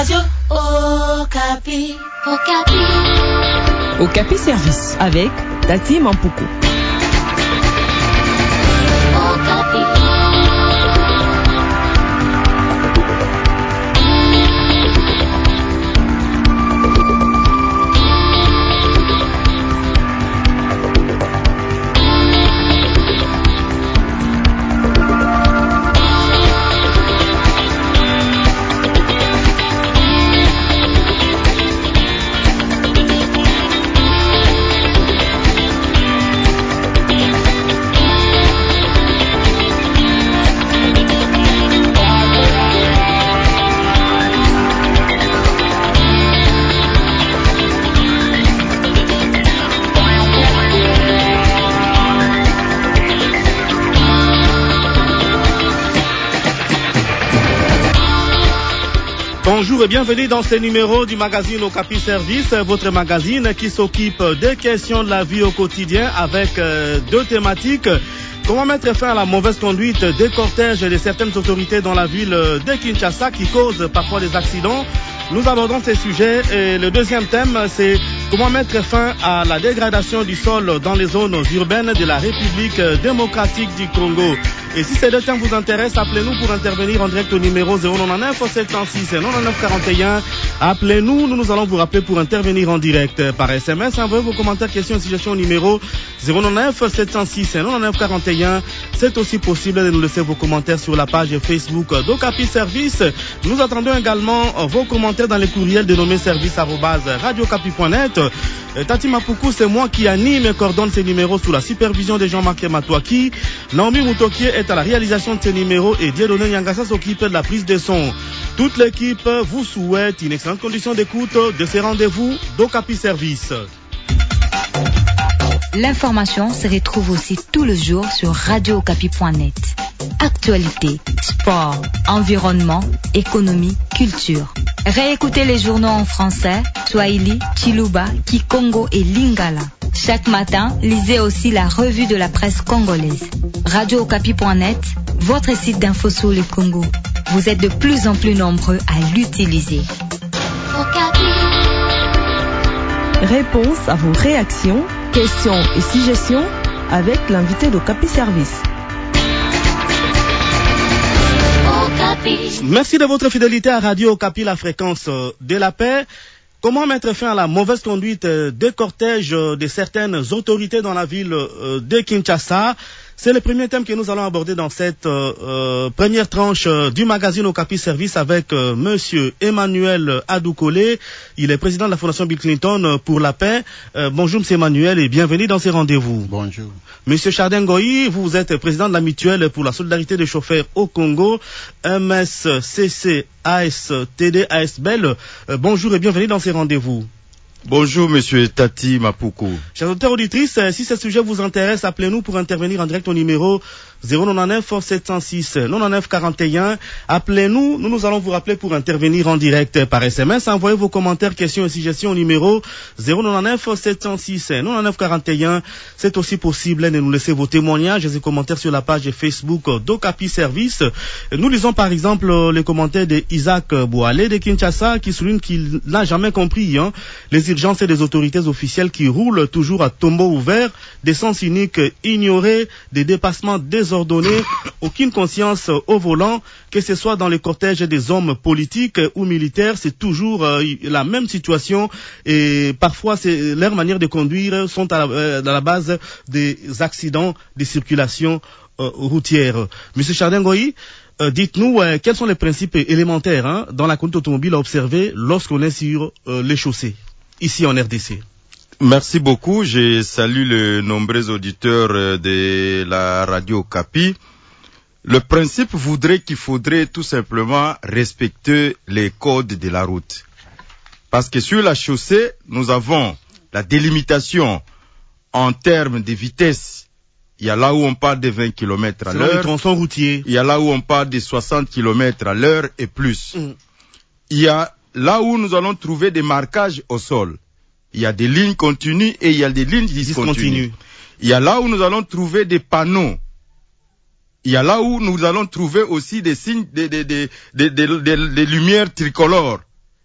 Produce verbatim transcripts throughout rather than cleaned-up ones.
Radio Okapi. Okapi. Okapi Service avec Tati Mampuku. Okapi. Bonjour et bienvenue dans ce numéro du magazine Okapi Service, votre magazine qui s'occupe des questions de la vie au quotidien avec euh, deux thématiques. Comment mettre fin à la mauvaise conduite des cortèges et de certaines autorités dans la ville de Kinshasa qui causent parfois des accidents. Nous abordons ces sujets et le deuxième thème, c'est comment mettre fin à la dégradation du sol dans les zones urbaines de la République démocratique du Congo. Et si ces deux thèmes vous intéressent, appelez-nous pour intervenir en direct au numéro zéro neuf sept zéro six neuf quatre un. Appelez-nous, nous nous allons vous rappeler pour intervenir en direct par S M S. Envoyez vos commentaires, questions et suggestions au numéro zéro neuf sept zéro six neuf quatre un. C'est aussi possible de nous laisser vos commentaires sur la page Facebook d'Okapi Service. Nous attendons également vos commentaires dans les courriels dénommés service arobase radio okapi point net. Tati Mampuku, c'est moi qui anime et coordonne ces numéros sous la supervision de Jean-Marc Matouaki. Naomi Mutokie est à la réalisation de ces numéros et Dieudonné Nyangasa s'occupe de la prise de son. Toute l'équipe vous souhaite une excellente condition d'écoute de ces rendez-vous d'Okapi Service. L'information se retrouve aussi tout le jour sur radio okapi point net. Actualité, sport, environnement, économie, culture. Réécoutez les journaux en français, Swahili, Chiluba, Kikongo et Lingala. Chaque matin, lisez aussi la revue de la presse congolaise. radio okapi point net, votre site d'info sur le Congo. Vous êtes de plus en plus nombreux à l'utiliser. Okapi. Réponse à vos réactions, questions et suggestions avec l'invité d'Okapi Service. Merci de votre fidélité à Radio Okapi, la fréquence de la paix. Comment mettre fin à la mauvaise conduite des cortèges de certaines autorités dans la ville de Kinshasa? C'est le premier thème que nous allons aborder dans cette euh, euh, première tranche euh, du magazine Okapi Service avec euh, Monsieur Emmanuel Adoukole. Il est président de la Fondation Bill Clinton pour la paix. Euh, bonjour Monsieur Emmanuel et bienvenue dans ces rendez-vous. Bonjour. Monsieur Chardin Goyi, vous êtes président de la mutuelle pour la solidarité des chauffeurs au Congo, M S C C A S T D A S B E L. Euh, bonjour et bienvenue dans ces rendez-vous. Bonjour, monsieur Tati Mampuku. Chers auditeurs auditrices, si ce sujet vous intéresse, appelez-nous pour intervenir en direct au numéro zéro neuf sept zéro six neuf quatre un. Appelez-nous, nous nous allons vous rappeler pour intervenir en direct par S M S. Envoyez vos commentaires, questions et suggestions au numéro zéro neuf sept zéro six neuf quatre un. C'est aussi possible de nous laisser vos témoignages et vos commentaires sur la page Facebook d'Okapi Service. Nous lisons par exemple les commentaires d'Isaac Boalé de Kinshasa qui souligne qu'il n'a jamais compris hein, les urgences des autorités officielles qui roulent toujours à tombeau ouvert, des sens uniques ignorés, des dépassements désordonnés, aucune conscience au volant, que ce soit dans les cortèges des hommes politiques ou militaires, c'est toujours euh, la même situation et parfois c'est, leur manière de conduire sont à la, euh, à la base des accidents de circulation euh, routière. Monsieur Chardin-Goyi, euh, dites-nous euh, quels sont les principes élémentaires hein, dans la conduite automobile à observer lorsqu'on est sur euh, les chaussées ici en R D C. Merci beaucoup. Je salue les nombreux auditeurs de la radio Okapi. Le principe voudrait qu'il faudrait tout simplement respecter les codes de la route. Parce que sur la chaussée, nous avons la délimitation en termes de vitesse. Il y a là où on parle de vingt kilomètres à l'heure. Les tronçons routiers. Il y a là où on parle de soixante kilomètres à l'heure et plus. Mm. Il y a là où nous allons trouver des marquages au sol. Il y a des lignes continues et il y a des lignes discontinues. Discontinu. Il y a là où nous allons trouver des panneaux. Il y a là où nous allons trouver aussi des signes, des, des, des, des, des, des, des lumières tricolores.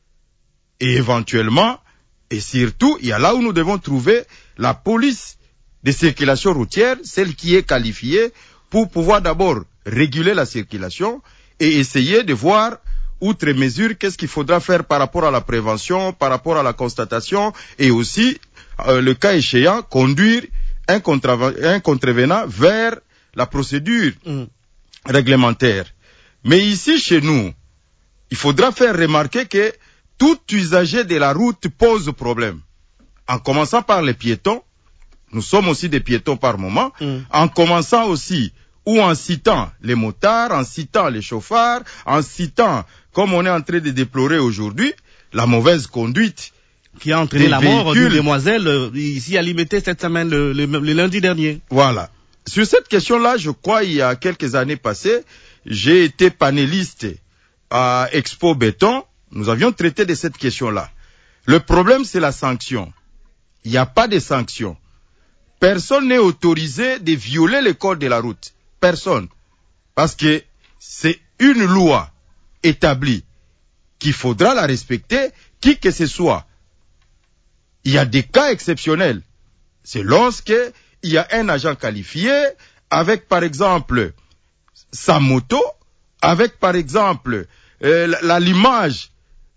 Et éventuellement, et surtout, il y a là où nous devons trouver la police de circulation routière, celle qui est qualifiée pour pouvoir d'abord réguler la circulation et essayer de voir, outre mesure, qu'est-ce qu'il faudra faire par rapport à la prévention, par rapport à la constatation, et aussi, euh, le cas échéant, conduire un, un contrevenant vers la procédure mmh. réglementaire. Mais ici, chez nous, il faudra faire remarquer que tout usager de la route pose problème. En commençant par les piétons, nous sommes aussi des piétons par moment, mmh. en commençant aussi ou en citant les motards, en citant les chauffards, en citant, comme on est en train de déplorer aujourd'hui, la mauvaise conduite qui a entraîné la mort d'une demoiselle euh, ici à Limité cette semaine, le, le, le lundi dernier. Voilà. Sur cette question-là, je crois, il y a quelques années passées, j'ai été panéliste à Expo Béton. Nous avions traité de cette question-là. Le problème, c'est la sanction. Il n'y a pas de sanction. Personne n'est autorisé de violer le code de la route. Personne. Parce que c'est une loi établie qu'il faudra la respecter, qui que ce soit. Il y a des cas exceptionnels. C'est lorsque il y a un agent qualifié avec, par exemple, sa moto, avec, par exemple, euh, l'allumage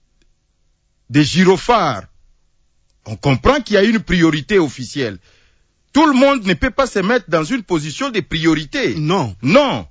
des gyrophares. On comprend qu'il y a une priorité officielle. Tout le monde ne peut pas se mettre dans une position de priorité. Non. Non.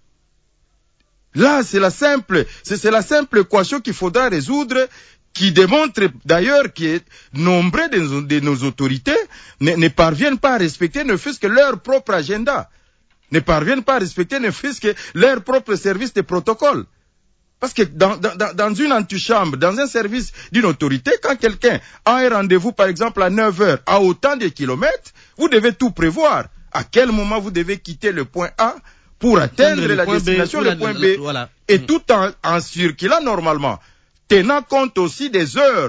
Là, c'est la simple, c'est, c'est la simple équation qu'il faudra résoudre, qui démontre d'ailleurs que nombreux de nos, de nos autorités ne, ne parviennent pas à respecter ne fût-ce que leur propre agenda, ne parviennent pas à respecter ne fût-ce que leur propre service de protocole. Parce que dans, dans, dans une antichambre, dans un service d'une autorité, quand quelqu'un a un rendez-vous, par exemple, à neuf heures, à autant de kilomètres, vous devez tout prévoir. À quel moment vous devez quitter le point A pour atteindre le la destination, B, le point B. Voilà. Et mmh. tout en, en circulant normalement, tenant compte aussi des heures.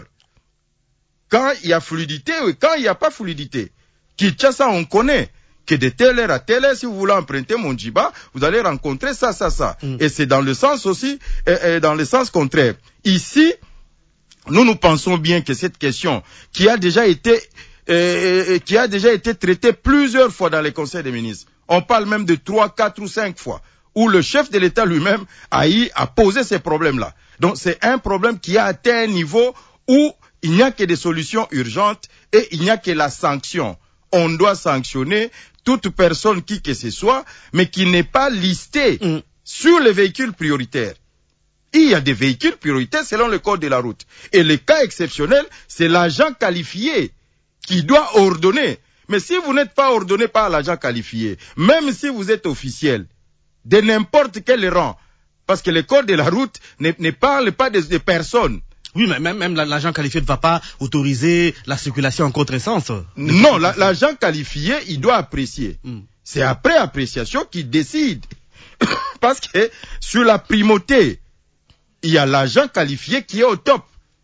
Quand il y a fluidité et quand il n'y a pas fluidité. Kinshasa, on connaît que de telle heure à telle heure, si vous voulez emprunter Monjiba, vous allez rencontrer ça, ça, ça. Mm. Et c'est dans le sens aussi, euh, euh, dans le sens contraire. Ici, nous nous pensons bien que cette question, qui a déjà été, euh, qui a déjà été traitée plusieurs fois dans les conseils des ministres, on parle même de trois, quatre ou cinq fois, où le chef de l'État lui-même a eu à poser ces problèmes-là. Donc c'est un problème qui a atteint un niveau où il n'y a que des solutions urgentes et il n'y a que la sanction. On doit sanctionner toute personne qui que ce soit, mais qui n'est pas listée mm. sur les véhicules prioritaires. Il y a des véhicules prioritaires selon le code de la route. Et le cas exceptionnel, c'est l'agent qualifié qui doit ordonner. Mais si vous n'êtes pas ordonné par l'agent qualifié, même si vous êtes officiel, de n'importe quel rang, parce que le code de la route ne, ne parle pas de, de personnes. Oui, mais même, même l'agent qualifié ne va pas autoriser la circulation en contresens. Non, la, l'agent qualifié, il doit apprécier. Mm. C'est après appréciation qu'il décide. Parce que sur la primauté, il y a l'agent qualifié qui est au top.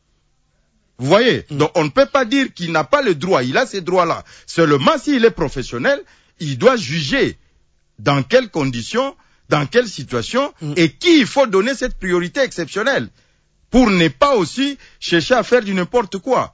Vous voyez? Mm. Donc on ne peut pas dire qu'il n'a pas le droit. Il a ces droits-là. Seulement s'il est professionnel, il doit juger dans quelles conditions, dans quelle situation, mm. et qui il faut donner cette priorité exceptionnelle. Pour ne pas aussi chercher à faire du n'importe quoi.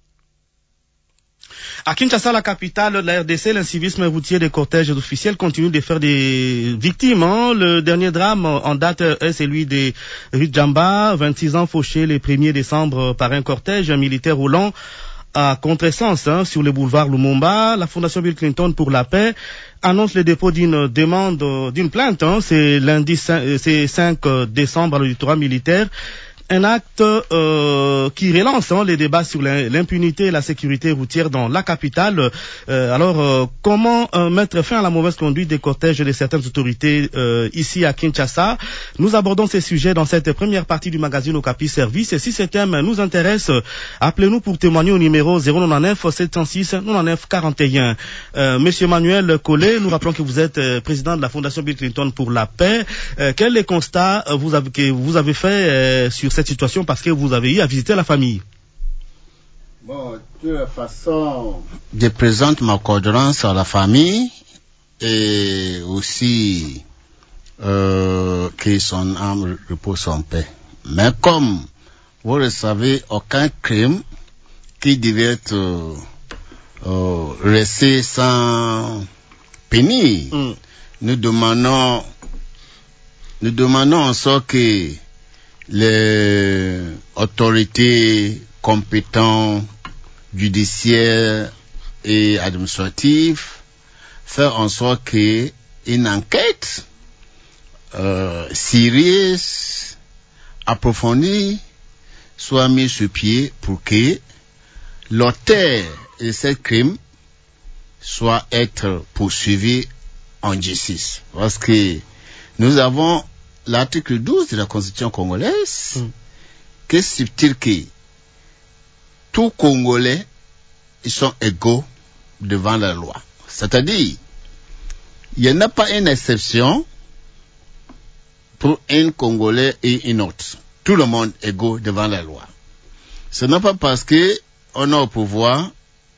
À Kinshasa, la capitale de la R D C, l'incivisme routier des cortèges officiels continue de faire des victimes. Hein. Le dernier drame en date est celui des Rijamba, vingt-six ans fauchés le premier décembre par un cortège militaire roulant à contresens hein, sur le boulevard Lumumba. La Fondation Bill Clinton pour la paix annonce le dépôt d'une demande, d'une plainte. Hein. C'est lundi, c'est cinq décembre à l'auditoire militaire. Un acte euh, qui relance hein, les débats sur l'impunité et la sécurité routière dans la capitale. Euh, alors, euh, comment euh, mettre fin à la mauvaise conduite des cortèges de certaines autorités euh, ici à Kinshasa? Nous abordons ces sujets dans cette première partie du magazine Okapi Service. Et si ce thème nous intéresse, appelez-nous pour témoigner au numéro zéro neuf sept zéro six quatre-vingt-neuf quarante et un. Euh, Monsieur Manuel Collet, nous rappelons que vous êtes euh, président de la Fondation Bill Clinton pour la paix. Euh, quel est le constat euh, vous avez, que vous avez fait euh, sur cette situation parce que vous avez eu à visiter la famille? Bon, de toute façon, je présente ma condolence à la famille et aussi euh, que son âme repose en paix. Mais comme vous le savez, aucun crime qui devait être euh, euh, resté sans pénir. Mm. Nous demandons, nous demandons en sorte que les autorités compétentes, judiciaires et administratives fassent en sorte qu'une enquête euh, sérieuse, approfondie, soit mise sur pied pour que l'auteur de ce crime soit être poursuivi en justice. Parce que nous avons l'article douze de la Constitution congolaise mm. qui stipule que tous Congolais ils sont égaux devant la loi. C'est-à-dire, il n'y en a pas une exception pour un Congolais et une autre. Tout le monde est égaux devant la loi. Ce n'est pas parce que on est au pouvoir,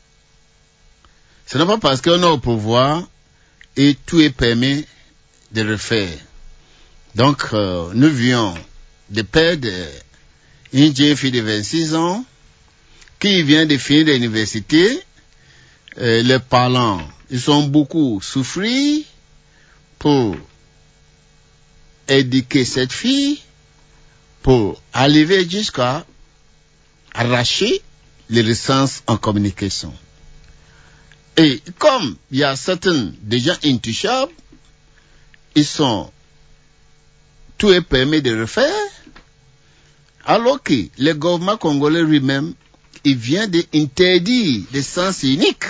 ce n'est pas parce qu'on est au pouvoir et tout est permis de le faire. Donc, euh, nous vions de perdre une jeune fille de vingt-six ans qui vient de finir l'université. Euh, les parents, ils ont beaucoup souffert pour éduquer cette fille, pour arriver jusqu'à arracher les licences en communication. Et comme il y a certains déjà intouchables, ils sont, tout est permis de le faire, alors que le gouvernement congolais lui-même, il vient d'interdire le sens unique.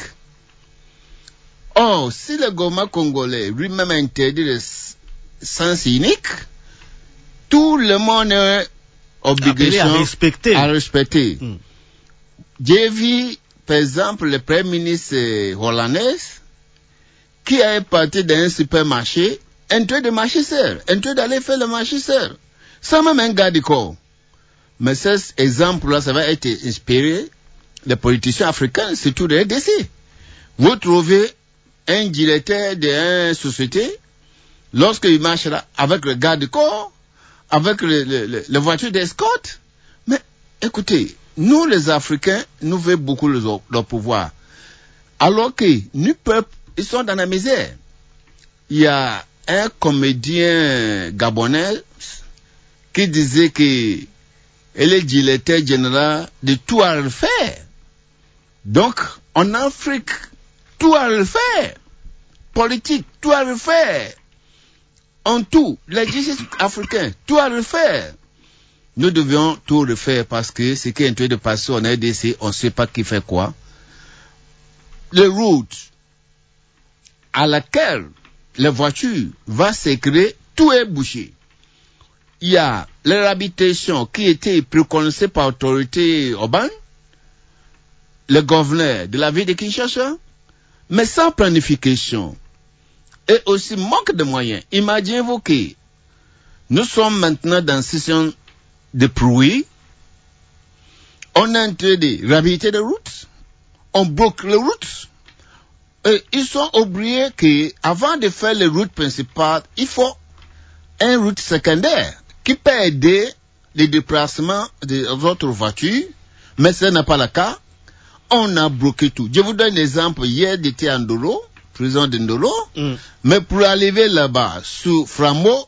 Or, si le gouvernement congolais lui-même interdit le sens unique, tout le monde est obligé à respecter. À respecter. Mm. J'ai vu, par exemple, le premier ministre hollandais qui est parti d'un supermarché, un train de marcher seul, un train d'aller faire le marché seul, sans même un garde du corps. Mais cet exemple-là, ça va être inspiré des politiciens africains, surtout des R D C. Vous trouvez un directeur d'une société, lorsqu'il marche là, avec le garde du corps, avec le, le, le, la voiture d'escorte. Mais écoutez, nous les Africains, nous voulons beaucoup le, le pouvoir. Alors que nous, peuple, ils sont dans la misère. Il y a un comédien gabonais qui disait que elle est directeur général de tout à refaire. Donc, en Afrique, tout à refaire. Politique, tout à refaire. En tout, les justices africains, tout à refaire. Nous devions tout refaire parce que ce qui est en train de passer en R D C, on ne sait pas qui fait quoi. Les routes à laquelle les voitures vont s'écrire, tout est bouché. Il y a les habitations qui étaient préconisées par l'autorité urbaine, le gouverneur de la ville de Kinshasa, mais sans planification et aussi manque de moyens. Imaginez-vous que nous sommes maintenant dans une situation de pluie, on est en train de réhabiliter les routes, on bloque les routes, et ils sont oubliés qu'avant de faire les routes principales, il faut une route secondaire qui peut aider les déplacements des autres voitures, mais ce n'est pas le cas. On a bloqué tout. Je vous donne un exemple. Hier, j'étais à Ndolo, prison de Ndolo, mm. mais pour arriver là-bas, sous Framo,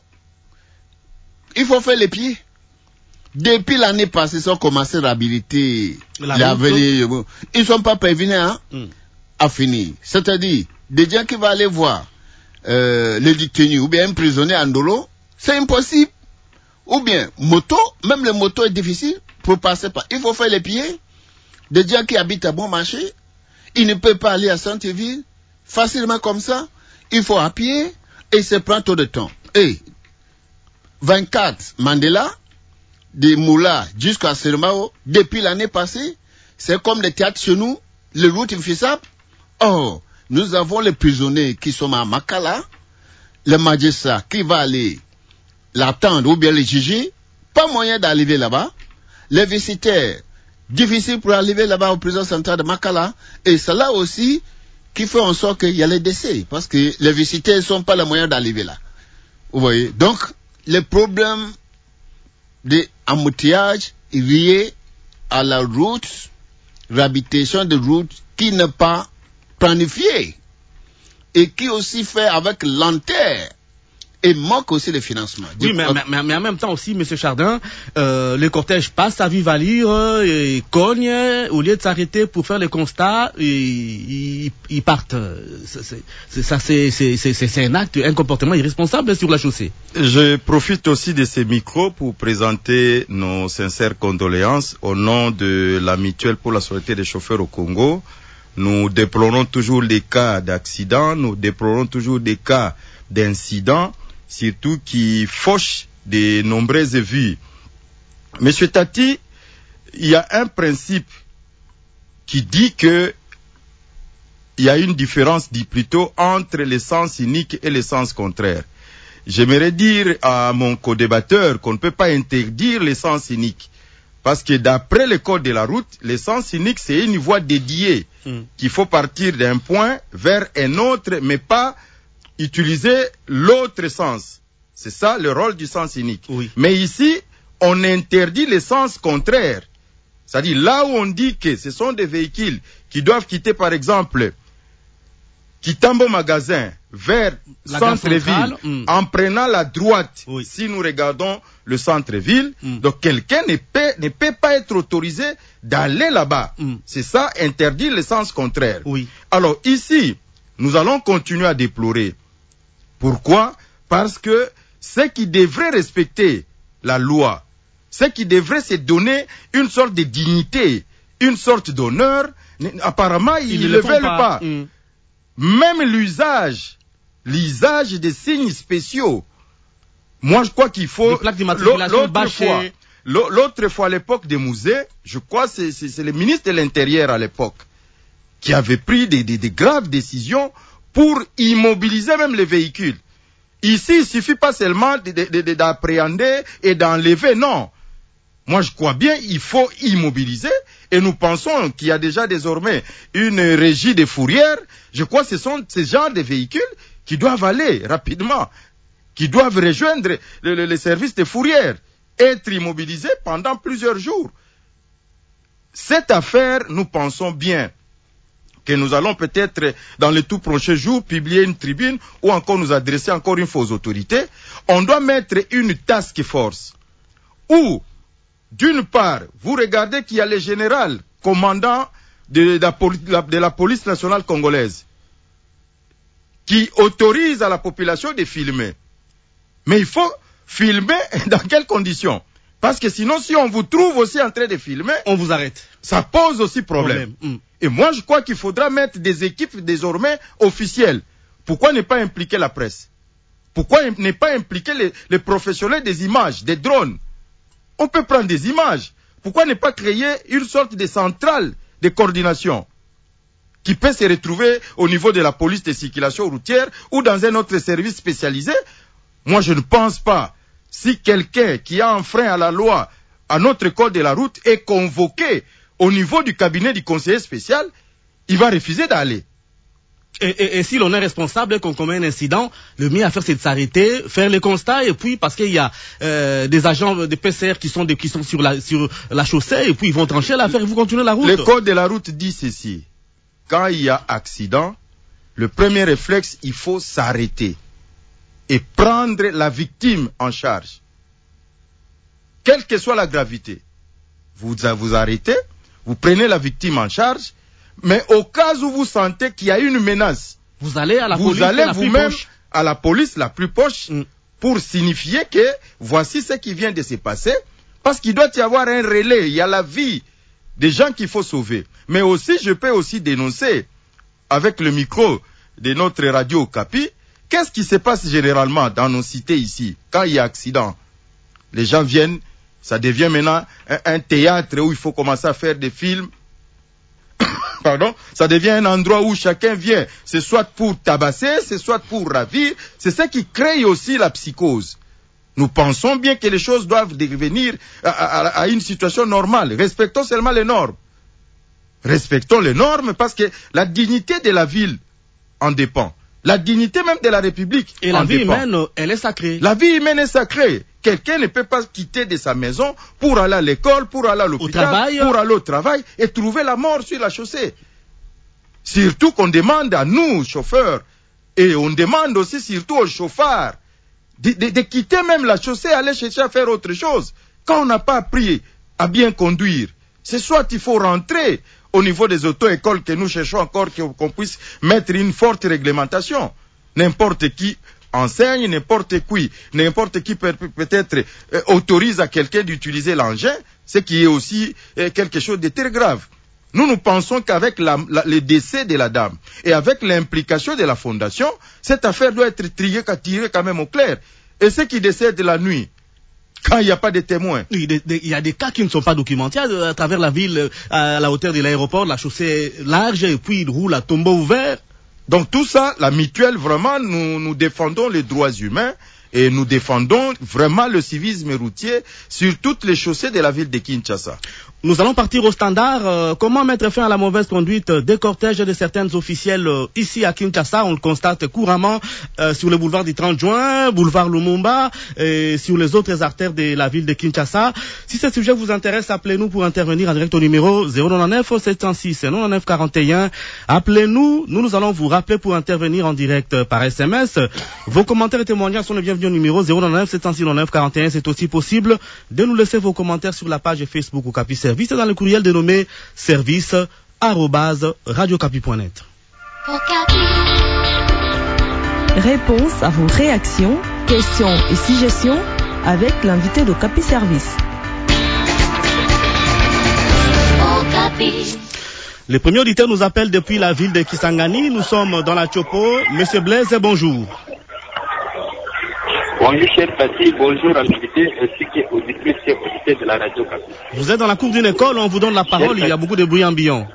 il faut faire les pieds. Depuis l'année passée, ils ont commencé à réhabiliter l'avenir. Ils ne sont pas prévenus hein, mm. à finir. C'est-à-dire, des gens qui vont aller voir euh, les détenus ou bien un prisonnier à Ndolo, c'est impossible. Ou bien, moto, même le moto est difficile pour passer par. Il faut faire les pieds. Des gens qui habitent à bon marché, ils ne peuvent pas aller à Centreville facilement comme ça. Il faut à pied et ça prend trop de temps. Et vingt-quatre Mandela, de Moula jusqu'à Sermao, depuis l'année passée, c'est comme les théâtres chez nous, les routes infissables. Oh, nous avons les prisonniers qui sont à Makala, le magistrat qui va aller l'attendre ou bien le juger, pas moyen d'arriver là-bas. Les visiteurs, difficile pour arriver là-bas au prison central de Makala. Et c'est là aussi qui fait en sorte qu'il y a les décès. Parce que les visiteurs ne sont pas les moyens d'arriver là. Vous voyez. Donc, les problèmes d'embouteillage lié à la route, réhabilitation de route qui n'est pas planifiée et qui aussi fait avec lenteur et manque aussi le financement. Oui, mais, mais, mais en même temps aussi, M. Chardin, euh, le cortège passe à vive allure et cogne, au lieu de s'arrêter pour faire le constat, ils, ils partent. C'est, ça, c'est, c'est, c'est, c'est un acte, un comportement irresponsable sur la chaussée. Je profite aussi de ces micros pour présenter nos sincères condoléances au nom de la Mutuelle pour la Sûreté des chauffeurs au Congo. Nous déplorons toujours les cas d'accidents, nous déplorons toujours des cas d'incidents, surtout qui fauchent de nombreuses vies. Monsieur Tati, il y a un principe qui dit que il y a une différence, dit plutôt, entre le sens unique et le sens contraire. J'aimerais dire à mon co-débatteur qu'on ne peut pas interdire le sens unique. Parce que d'après le code de la route, le sens unique, c'est une voie dédiée, mm. qu'il faut partir d'un point vers un autre, mais pas utiliser l'autre sens. C'est ça le rôle du sens unique. Oui. Mais ici, on interdit le sens contraire. C'est-à-dire là où on dit que ce sont des véhicules qui doivent quitter, par exemple, Kitambo Magasin vers la centre-ville, mm. en prenant la droite, oui. si nous regardons le centre-ville, mm. donc quelqu'un ne peut, ne peut pas être autorisé d'aller là-bas. Mm. C'est ça, interdit le sens contraire. Oui. Alors ici, nous allons continuer à déplorer. Pourquoi? Parce que ceux qui devraient respecter la loi, ceux qui devraient se donner une sorte de dignité, une sorte d'honneur, apparemment, ils, ils ne le, le veulent pas. pas. Mm. Même l'usage, l'usage des signes spéciaux. Moi, je crois qu'il faut... L'autre fois, l'autre fois, à l'époque des musées, je crois que c'est, c'est le ministre de l'Intérieur à l'époque qui avait pris des, des, des graves décisions pour immobiliser même les véhicules. Ici, il suffit pas seulement de, de, de, d'appréhender et d'enlever, non. Moi, je crois bien il faut immobiliser et nous pensons qu'il y a déjà désormais une régie des fourrières. Je crois que ce sont ces genres de véhicules qui doivent aller rapidement, qui doivent rejoindre le, le, le service des fourrières, être immobilisés pendant plusieurs jours. Cette affaire, nous pensons bien que nous allons peut-être, dans les tout prochains jours, publier une tribune ou encore nous adresser encore une fois aux autorités. On doit mettre une task force où, d'une part, vous regardez qu'il y a le général, commandant de, de, la, de la police nationale congolaise, qui autorise à la population de filmer. Mais il faut filmer dans quelles conditions? Parce que sinon, si on vous trouve aussi en train de filmer, on vous arrête. Ça pose aussi problème. problème. Mm. Et moi, je crois qu'il faudra mettre des équipes désormais officielles. Pourquoi ne pas impliquer la presse? Pourquoi ne pas impliquer les, les professionnels des images, des drones? On peut prendre des images. Pourquoi ne pas créer une sorte de centrale de coordination qui peut se retrouver au niveau de la police de circulation routière ou dans un autre service spécialisé? Moi, je ne pense pas. Si quelqu'un qui a enfreint à la loi, à notre code de la route, est convoqué au niveau du cabinet du conseiller spécial, il va refuser d'aller. Et, et, et si l'on est responsable qu'on commet un incident, le mieux à faire c'est de s'arrêter, faire le constat et puis parce qu'il y a euh, des agents de P C R qui sont, de, qui sont sur, la, sur la chaussée et puis ils vont trancher l'affaire et vous continuez la route. Le code de la route dit ceci. Quand il y a accident, le premier réflexe, il faut s'arrêter et prendre la victime en charge. Quelle que soit la gravité. Vous vous arrêtez, vous prenez la victime en charge, mais au cas où vous sentez qu'il y a une menace, vous allez à la vous police allez la vous-même plus à la police la plus proche mm. pour signifier que voici ce qui vient de se passer, parce qu'il doit y avoir un relais, il y a la vie des gens qu'il faut sauver. Mais aussi, je peux aussi dénoncer avec le micro de notre radio Okapi, qu'est-ce qui se passe généralement dans nos cités ici, quand il y a accident? Les gens viennent, ça devient maintenant un, un théâtre où il faut commencer à faire des films. Pardon, ça devient un endroit où chacun vient, c'est soit pour tabasser, c'est soit pour ravir, c'est ça qui crée aussi la psychose. Nous pensons bien que les choses doivent devenir à, à, à une situation normale. Respectons seulement les normes. Respectons les normes parce que la dignité de la ville en dépend. La dignité même de la République. Et la vie humaine, elle est sacrée. La vie humaine est sacrée. Quelqu'un ne peut pas quitter de sa maison pour aller à l'école, pour aller à l'hôpital, pour aller au travail et trouver la mort sur la chaussée. Surtout qu'on demande à nous, chauffeurs, et on demande aussi surtout aux chauffeurs de, de, de quitter même la chaussée, aller chercher à faire autre chose. Quand on n'a pas appris à bien conduire, c'est soit il faut rentrer au niveau des auto-écoles que nous cherchons encore qu'on puisse mettre une forte réglementation. N'importe qui enseigne, n'importe qui, n'importe qui peut, peut-être euh, autorise à quelqu'un d'utiliser l'engin, ce qui est aussi euh, quelque chose de très grave. Nous, nous pensons qu'avec la, la, le décès de la dame et avec l'implication de la fondation, cette affaire doit être triée, tirée quand même au clair. Et ceux qui décèdent la nuit, quand il n'y a pas de témoins. Il y a des cas qui ne sont pas documentés à travers la ville, à la hauteur de l'aéroport, la chaussée large, et puis il roule à tombeau ouvert. Donc tout ça, la mutuelle, vraiment, nous, nous défendons les droits humains et nous défendons vraiment le civisme routier sur toutes les chaussées de la ville de Kinshasa. Nous allons partir au standard. Euh, comment mettre fin à la mauvaise conduite des cortèges de certaines officielles euh, ici à Kinshasa? On le constate couramment euh, sur le boulevard du trente juin, boulevard Lumumba et sur les autres artères de la ville de Kinshasa. Si ce sujet vous intéresse, appelez-nous pour intervenir en direct au numéro zéro neuf sept zéro six neuf quarante et un. Appelez-nous, nous nous allons vous rappeler pour intervenir en direct par S M S. Vos commentaires et témoignages sont les bienvenus au numéro zéro neuf sept zéro six neuf quarante et un. C'est aussi possible de nous laisser vos commentaires sur la page Facebook Okapi Service dans le courriel dénommé service arobase radiocapi point net. Réponse à vos réactions, questions et suggestions avec l'invité d'Okapi Service. Les premiers auditeurs nous appellent depuis la ville de Kisangani. Nous sommes dans la Chopo. Monsieur Blaise, bonjour. Bonjour, cher Tati, bonjour à l'invité ainsi qu'aux auditrices et auditeurs de la radio Capi. Vous êtes dans la cour d'une école, on vous donne la parole, il y a beaucoup de bruit ambiant.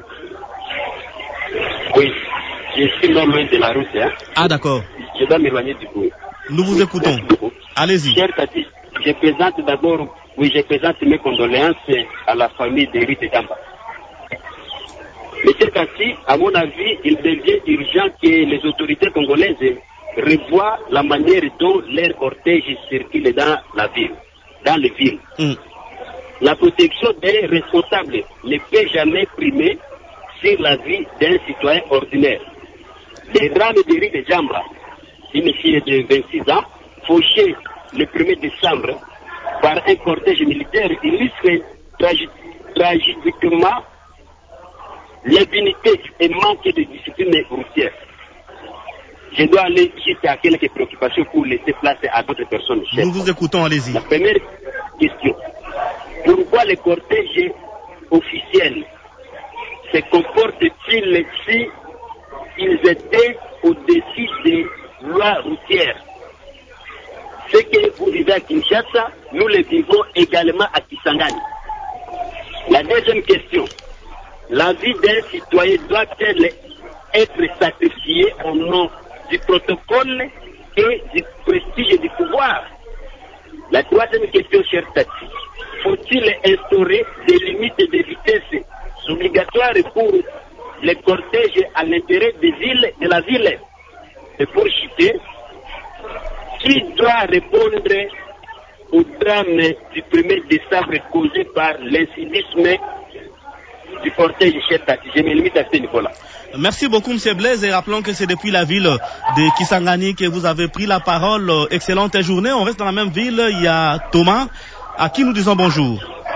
Oui, je suis non loin de la route. Hein. Ah, d'accord. Je dois m'éloigner du bruit. Nous vous écoutons. Allez-y. Cher Tati, je présente d'abord, oui, je présente mes condoléances à la famille d'Eri de Damba. Monsieur Tati, à mon avis, il devient urgent que les autorités congolaises revoient la manière dont leur cortège circule dans la ville, dans les villes. Mm. La protection des responsables ne peut jamais primer sur la vie d'un citoyen ordinaire. Le drame d'Eri de Djamba, une fille de vingt-six ans, fauchée le premier décembre par un cortège militaire, illustre tragi tragiquement l'impunité et manque de discipline routière. Je dois aller juste à quelques préoccupations pour laisser place à d'autres personnes. Chefs. Nous vous écoutons, allez-y. La première question. Pourquoi les cortèges officiels se comportent-ils si ils étaient au-dessus des lois routières? Ce que vous vivez à Kinshasa, nous le vivons également à Kisangani. La deuxième question. La vie d'un citoyen doit-elle être sacrifiée au nom du protocole et du prestige du pouvoir? La troisième question, cher Tati. Faut-il instaurer des limites de vitesse obligatoires pour les cortèges à l'intérieur des villes, de la ville? Et pour chuter, qui doit répondre au drame du premier décembre causé par l'incivisme du cortège, cher Tati? Je me limite à ce niveau-là. Merci beaucoup, M. Blaise, et rappelons que c'est depuis la ville de Kisangani que vous avez pris la parole. Excellente journée. On reste dans la même ville. Il y a Thomas, à qui nous disons bonjour.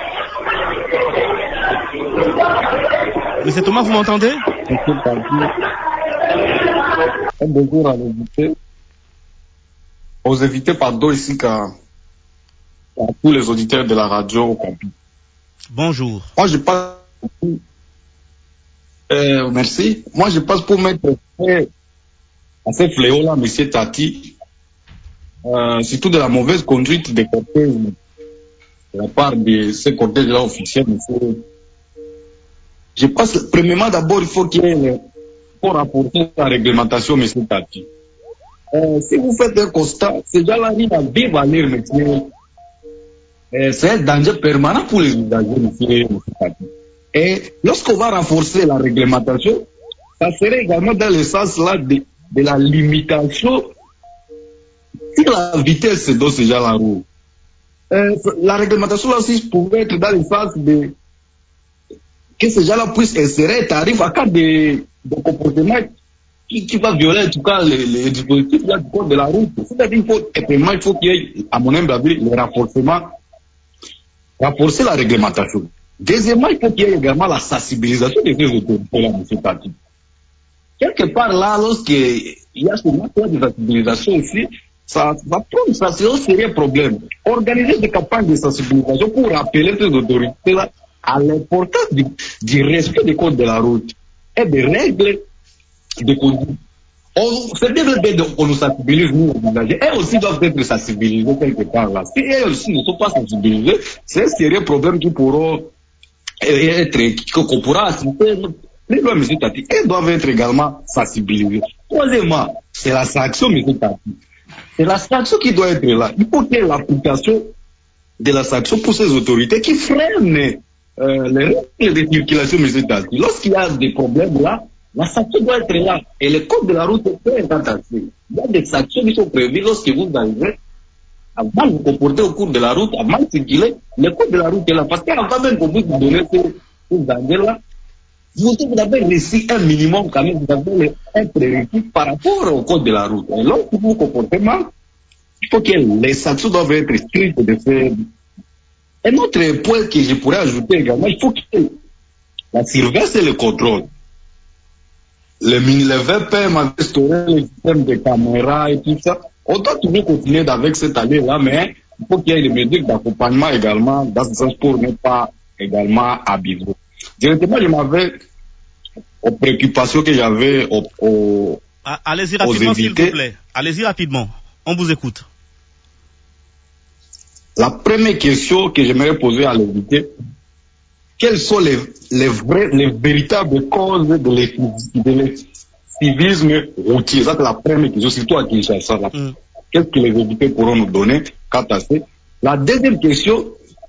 Monsieur Thomas, vous m'entendez? Bonjour à l'invité. Aux invités, pardon, ici qu'à tous les auditeurs de la radio au Capi. Bonjour. Moi, je passe. Euh, merci. Moi, je passe pour mettre à ces fléaux-là, monsieur Tati, euh, surtout de la mauvaise conduite des cortèges de la part de ces cortèges-là officiels. Monsieur. Je passe, premièrement, d'abord, il faut qu'il y ait, il faut rapporter la réglementation, monsieur Tati. Euh, si vous faites un constat, ces gens-là arrivent à bien valer, monsieur. Euh, c'est un danger permanent pour les usagers, monsieur, monsieur Tati. Et lorsqu'on va renforcer la réglementation, ça serait également dans le sens là de de la limitation sur la vitesse dont ces gens-là roulent. Euh, la réglementation là aussi pouvait être dans le sens de que ces gens-là puissent insérer un tarif à cas de, de comportement qui, qui va violer en tout cas les, les dispositifs là, du code de la route. C'est-à-dire qu'il faut, il faut qu'il y ait, à mon humble avis, le renforcement, renforcer la réglementation. Deuxièmement, il faut qu'il y ait également la sensibilisation des autorités-là, M. Tati. Quelque part là, lorsqu'il y a ce manque de sensibilisation aussi, ça va prendre, ça c'est un sérieux problème. Organiser des campagnes de sensibilisation pour rappeler ces autorités-là à l'importance du, du respect des codes de la route et des règles de conduite. C'est bien qu'on nous sensibilise, nous, les usagers. Elles aussi doivent être sensibilisées quelque part là. Si elles aussi ne sont pas sensibilisées, c'est un sérieux problème qui pourront être, qu'on pourra assister. Les lois, M. Tati, elles doivent être également sensibilisées. Troisièmement, c'est la sanction, M. Tati. C'est la sanction qui doit être là. Il faut qu'il y ait l'application de la sanction pour ces autorités qui freinent euh, les règles de circulation, M. Tati. Lorsqu'il y a des problèmes là, la sanction doit être là. Et le code de la route est très attentif. Il y a des sanctions qui sont prévues lorsque vous arrivez à mal vous comporter au cours de la route, à mal circuler. Le code de la route est là. Parce qu'avant même qu'on puisse vous donner ces dangers-là, vous avez réussi un minimum quand même, vous avez un prérequis par rapport au code de la route. Et lorsque vous vous comportez mal, il faut que les sanctions doivent être strictes de faire. Un autre point que je pourrais ajouter également, il faut que la surveillance et le contrôle. Le V P M a instauré le système de caméras et tout ça. On doit toujours continuer avec cette année-là, mais il faut qu'il y ait des mesures d'accompagnement également, dans ce sens pour ne pas également abuser. Directement, je m'avais aux préoccupations que j'avais aux, aux, Allez-y rapidement, s'il vous plaît. Allez-y rapidement. On vous écoute. La première question que j'aimerais poser à l'invité, quelles sont les, les vraies, les véritables causes de l'incivisme routier? Ça, c'est la première question, surtout à Kinshasa. Mm. Qu'est-ce que les invités pourront nous donner quant à ça? La deuxième question.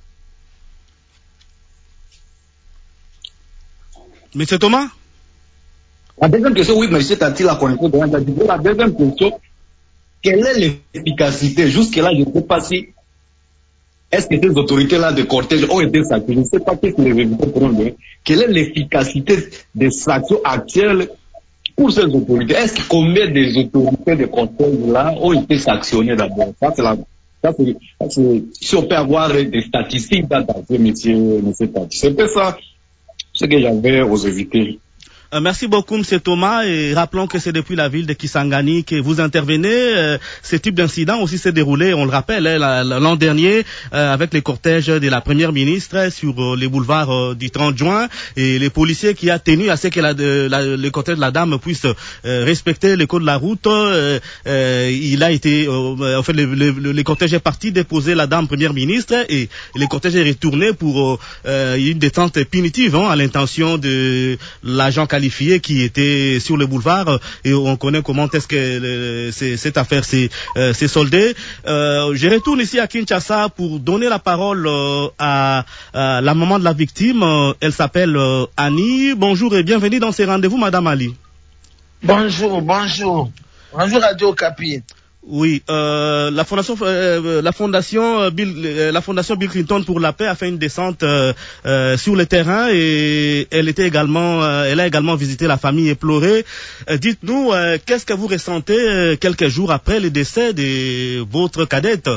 Monsieur Thomas? La deuxième question, oui, monsieur Tati l'a connaissance de la La deuxième question, quelle est l'efficacité? Jusque-là, je ne sais pas si. Est-ce que ces autorités-là de cortège ont été sanctionnées? Je ne sais pas qu'est-ce que les invités pourront donner. Quelle est l'efficacité des sanctions actuelles pour ces autorités? Est-ce que combien des autorités de cortège-là ont été sanctionnées d'abord? Ça, c'est la. Ça, c'est, ça, c'est, si on peut avoir des statistiques dans ce monsieur, monsieur Tati. C'était ça. Ce que j'avais aux invités. Euh, merci beaucoup, M. Thomas, et rappelons que c'est depuis la ville de Kisangani que vous intervenez. Euh, ce type d'incident aussi s'est déroulé, on le rappelle, hein, l'an dernier, euh, avec les cortèges de la première ministre sur euh, les boulevards euh, du trente juin, et les policiers qui a tenu à ce que la, de, la, le cortège de la dame puisse euh, respecter les codes de la route. Euh, euh, il a été, euh, en fait, le, le, le, le cortège est parti déposer la dame première ministre, et le cortège est retourné pour euh, une détente punitive hein, à l'intention de l'agent qualifié qui était sur le boulevard, et on connaît comment est-ce que le, c'est, cette affaire s'est, euh, s'est soldée. Euh, je retourne ici à Kinshasa pour donner la parole euh, à, à la maman de la victime. Euh, elle s'appelle euh, Annie. Bonjour et bienvenue dans ces rendez-vous, Madame Ali. Bonjour, bonjour. Bonjour Radio Okapi. Oui, euh, la fondation, euh, la fondation Bill, euh, la fondation Bill Clinton pour la paix a fait une descente euh, euh, sur le terrain, et elle était également, euh, elle a également visité la famille éplorée. Euh, dites-nous, euh, qu'est-ce que vous ressentez euh, quelques jours après le décès de votre cadette?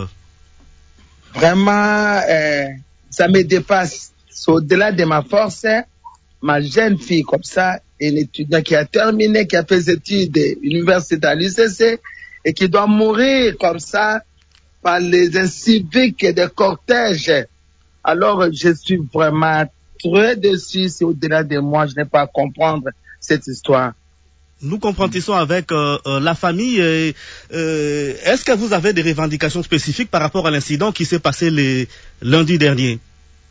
Vraiment, euh, ça me dépasse. C'est au-delà de ma force. Ma jeune fille comme ça, une étudiante qui a terminé, qui a fait des études universitaires à l'U C C, et qui doit mourir comme ça par les inciviques des cortèges. Alors, je suis vraiment très déçu. C'est au-delà de moi. Je n'ai pas à comprendre cette histoire. Nous comprenons avec euh, euh, la famille. Euh, euh, est-ce que vous avez des revendications spécifiques par rapport à l'incident qui s'est passé les lundi dernier?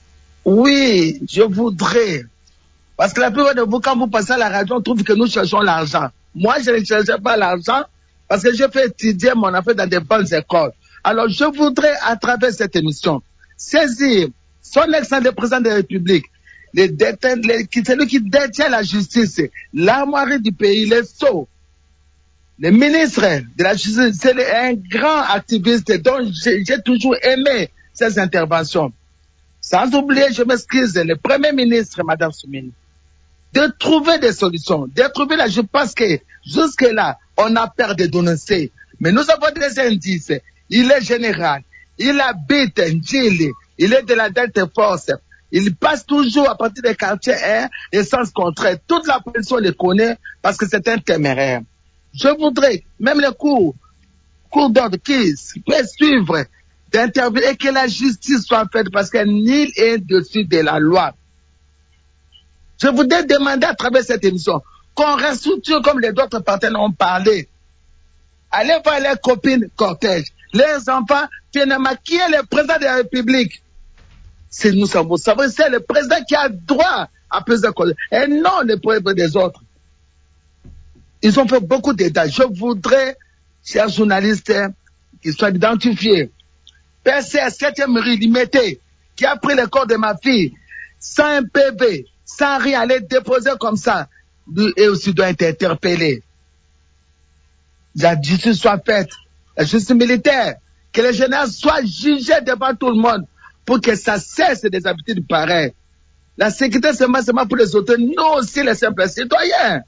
Oui, je voudrais. Parce que la plupart de vous, quand vous passez à la radio, on trouve que nous cherchons l'argent. Moi, je ne cherchais pas l'argent. Parce que j'ai fait étudier mon affaire dans des bonnes écoles. Alors, je voudrais, à travers cette émission, saisir son excellent le président de la République, les détenus, les, celui qui détient la justice, l'armoirie du pays, les sceaux, Le ministre de la Justice, c'est un grand activiste dont j'ai, j'ai toujours aimé ses interventions. Sans oublier, je m'excuse, le Premier ministre, Madame Soumini, de trouver des solutions, de trouver là, je pense que jusque-là, on a peur de dénoncer. Mais nous avons des indices. Il est général, il habite Ndjili, il est de la Delta Force. Il passe toujours à partir des quartiers un et sens contraire. Toute la population le connaît parce que c'est un téméraire. Je voudrais, même les cours, cours d'ordre qui peut suivre, d'intervenir et que la justice soit faite parce que nul est dessus de la loi. Je voudrais demander à travers cette émission qu'on restructure comme les autres partenaires ont parlé. Allez voir les copines cortège, les enfants, finalement, qui est le président de la République? C'est nous sommes, vous savez, c'est le président qui a droit à plus de cause, et non le peuple des autres. Ils ont fait beaucoup d'états. Je voudrais, chers journalistes, qu'ils soient identifiés. P C S septième rue Limité, qui a pris le corps de ma fille, sans un P V, sans rien, aller déposer comme ça, lui et aussi doit être interpellé. La justice soit faite, la justice militaire, que les généraux soient jugés devant tout le monde, pour que ça cesse des habitudes pareilles. La sécurité, c'est pas seulement pour les autres, nous aussi les simples citoyens.